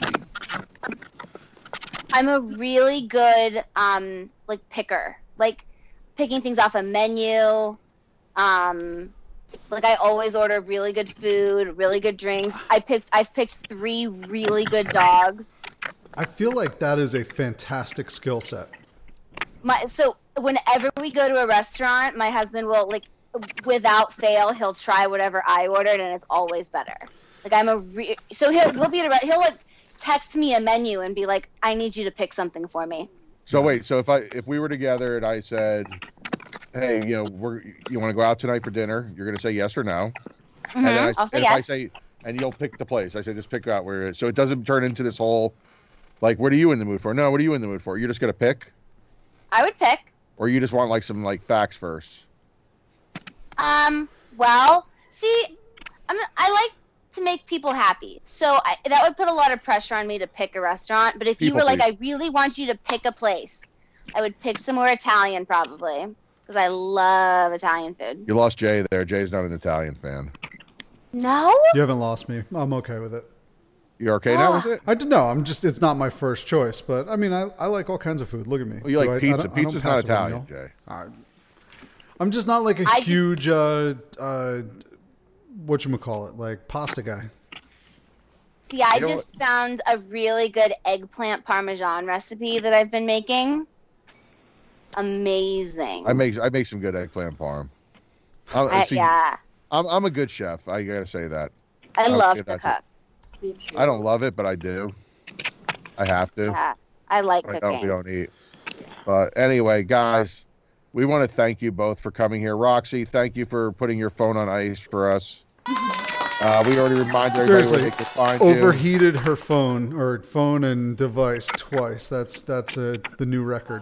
I'm a really good like picker. Like picking things off a menu. Like I always order really good food, really good drinks. I've picked 3 really good dogs. I feel like that is a fantastic skill set. So whenever we go to a restaurant, my husband will, like, without fail, he'll try whatever I ordered, and it's always better. Like, so he'll be at he'll like text me a menu and be like, I need you to pick something for me. So wait, so if we were together and I said, hey, you want to go out tonight for dinner? You're gonna say yes or no. Mm-hmm. And I'll say if yes. I say, and you'll pick the place. I say just pick out where it is. So it doesn't turn into this whole, like, what are you in the mood for? No, what are you in the mood for? You're just gonna pick. I would pick. Or you just want like some like facts first. Well, see, I like to make people happy, so that would put a lot of pressure on me to pick a restaurant. But if you were like, I really want you to pick a place, I would pick somewhere Italian probably, because I love Italian food. You lost Jay there. Jay's not an Italian fan. No? You haven't lost me. I'm okay with it. You're okay now with it? I don't know. It's not my first choice, but I mean, I like all kinds of food. Look at me. Well, you like I pizza. don't Pizza's pass not up a meal. Italian, Jay. I'm just not like a huge whatchamacallit, like pasta guy. See, I just found a really good eggplant parmesan recipe that I've been making. Amazing. I make some good eggplant parm. Yeah. I'm a good chef. I gotta say that. I love to cook. Me too. I don't love it, but I do. I have to. Yeah, I like cooking. We don't eat. But anyway, guys, we want to thank you both for coming here. Roxy, thank you for putting your phone on ice for us. We already reminded everybody where they could find you. Overheated her phone and device twice. That's the new record.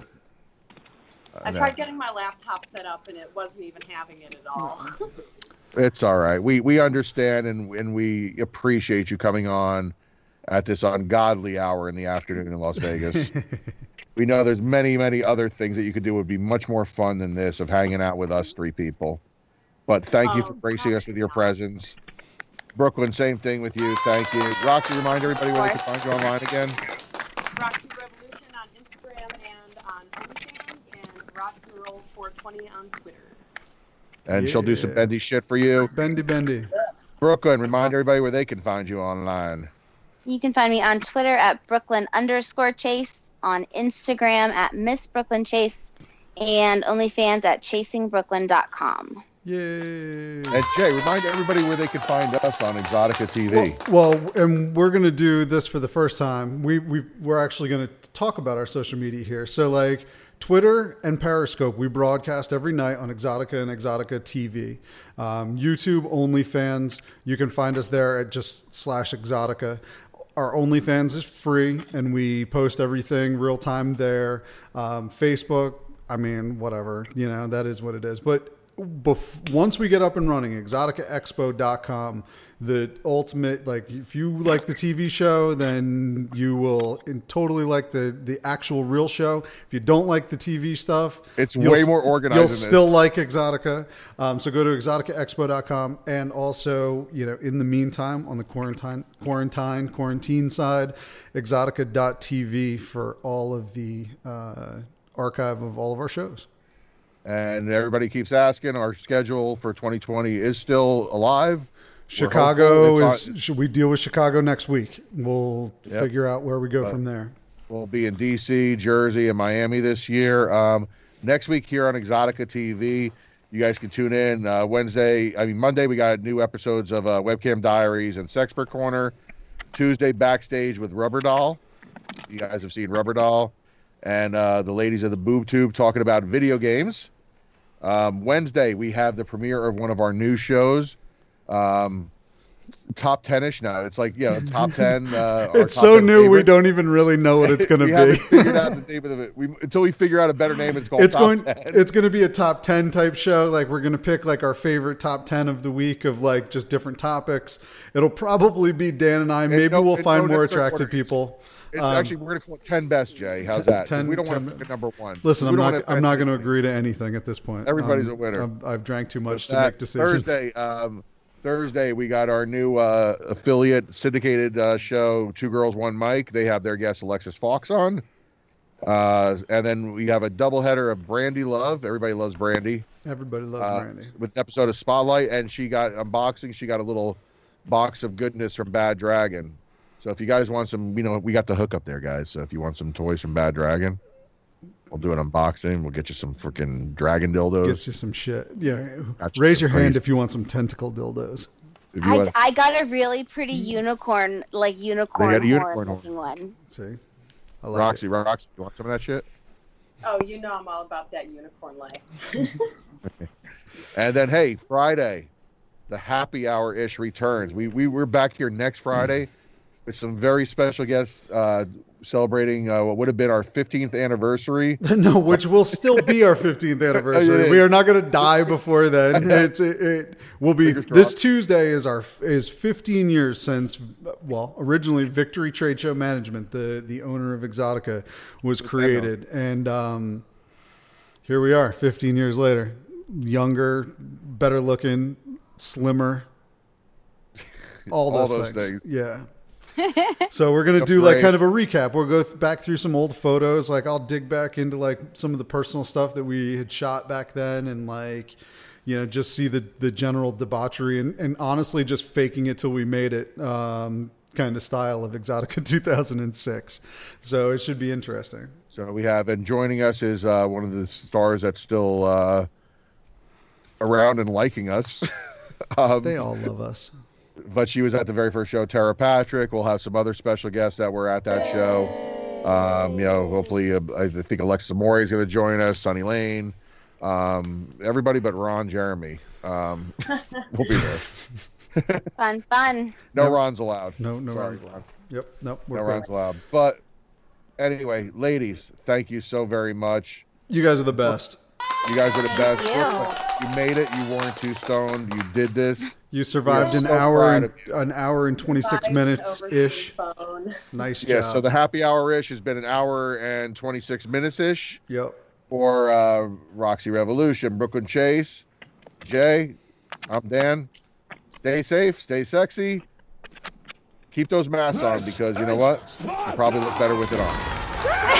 I tried getting my laptop set up, and it wasn't even having it at all. It's all right. We understand and we appreciate you coming on at this ungodly hour in the afternoon in Las Vegas. We know there's many, many other things that you could do would be much more fun than this of hanging out with us three people. But thank you for gracing us with your presence. Brooklyn, same thing with you. Thank you. Roxy, remind everybody where they can find you online again. Roxy Revolution on Instagram and on OnlyFans, and Roxy Roll 420 on Twitter. And she'll do some bendy shit for you. Bendy. Brooklyn, remind everybody where they can find you online. You can find me on Twitter at Brooklyn_Chase, on Instagram at Miss Brooklyn Chase, and OnlyFans at ChasingBrooklyn.com. Yay. And Jay, remind everybody where they can find us on Exotica TV. Well, and we're going to do this for the first time. We're actually going to talk about our social media here. So like Twitter and Periscope, we broadcast every night on Exotica and Exotica TV. YouTube, OnlyFans, you can find us there at just /Exotica. Our OnlyFans is free, and we post everything real time there. Facebook, I mean, whatever, that is what it is. But once we get up and running, exoticaexpo.com, the ultimate, like, if you like the TV show, then you will totally like the actual real show. If you don't like the TV stuff, it's way more organized. You'll still like Exotica. So go to exoticaexpo.com, and also, in the meantime, on the quarantine side, exotica.tv for all of the archive of all of our shows. And everybody keeps asking, our schedule for 2020 is still alive. Chicago should we deal with Chicago next week? We'll figure out where we go from there. We'll be in DC, Jersey, and Miami this year. Next week here on Exotica TV, you guys can tune in. Monday, we got new episodes of Webcam Diaries and Sexpert Corner. Tuesday, Backstage with Rubber Doll. You guys have seen Rubber Doll. And the ladies of the Boob Tube talking about video games. Wednesday, we have the premiere of one of our new shows. Top 10-ish now. It's like, top 10. It's so new, favorites. We don't even really know what it's going to be. Haven't figured out the name of it. Until we figure out a better name, it's called Top 10. It's going to be a top 10 type show. Like, we're going to pick like our favorite top 10 of the week of like just different topics. It'll probably be Dan and I. Maybe we'll find more attractive people. It's actually, we're going to call it 10 best, Jay. How's that? 10, we don't want to pick a number one. Listen, I'm not going to agree to anything at this point. Everybody's a winner. I've drank too much to make decisions. Thursday, we got our new affiliate syndicated show, Two Girls, One Mic. They have their guest Alexis Fox on. And then we have a doubleheader of Brandy Love. Everybody loves Brandy. Everybody loves Brandy. With an episode of Spotlight, and she got unboxing. She got a little box of goodness from Bad Dragon. So if you guys want some, we got the hook up there, guys. So if you want some toys from Bad Dragon, we'll do an unboxing. We'll get you some freaking dragon dildos. Get you some shit. Yeah. Got you Raise some your hand crazy- if you want some tentacle dildos. If you want- I got a really pretty unicorn, like unicorn, They got a unicorn horn horn. looking one. See? I like Roxy, you want some of that shit? Oh, you know I'm all about that unicorn life. And then, hey, Friday, the happy hour-ish returns. We're back here next Friday with some very special guests celebrating what would have been our 15th anniversary. No, which will still be our 15th anniversary. We are not going to die before then. It will be Fingers this crossed. Tuesday is 15 years since, well, originally Victory Trade Show Management, the owner of Exotica, was created, and here we are, 15 years later, younger, better looking, slimmer, all those things. Yeah. So we're going to do like Great. kind of a recap. We'll go back through some old photos. Like I'll dig back into like some of the personal stuff that we had shot back then and like, just see the general debauchery and honestly just faking it till we made it kind of style of Exotica 2006. So it should be interesting. So we have, and joining us is one of the stars that's still around and liking us. They all love us. But she was at the very first show, Tara Patrick. We'll have some other special guests that were at that show. Hopefully, I think Alexa Mori is going to join us, Sunny Lane, everybody but Ron Jeremy. We'll be there. Fun. No Ron's allowed. No Sorry, Ron's allowed. Yep. Nope. No Ron's allowed. But anyway, ladies, thank you so very much. You guys are the best. You guys are the best. Thank You made it. You weren't too stoned. You did this. You survived We are an so hour proud and of you. an hour and 26 minutes ish. Nice job. Yeah, so the happy hour-ish has been an hour and 26 minutes-ish Yep. for Roxy Revolution. Brooklyn Chase, Jay, I'm Dan. Stay safe, stay sexy. Keep those masks on because you know what? You probably look better with it on.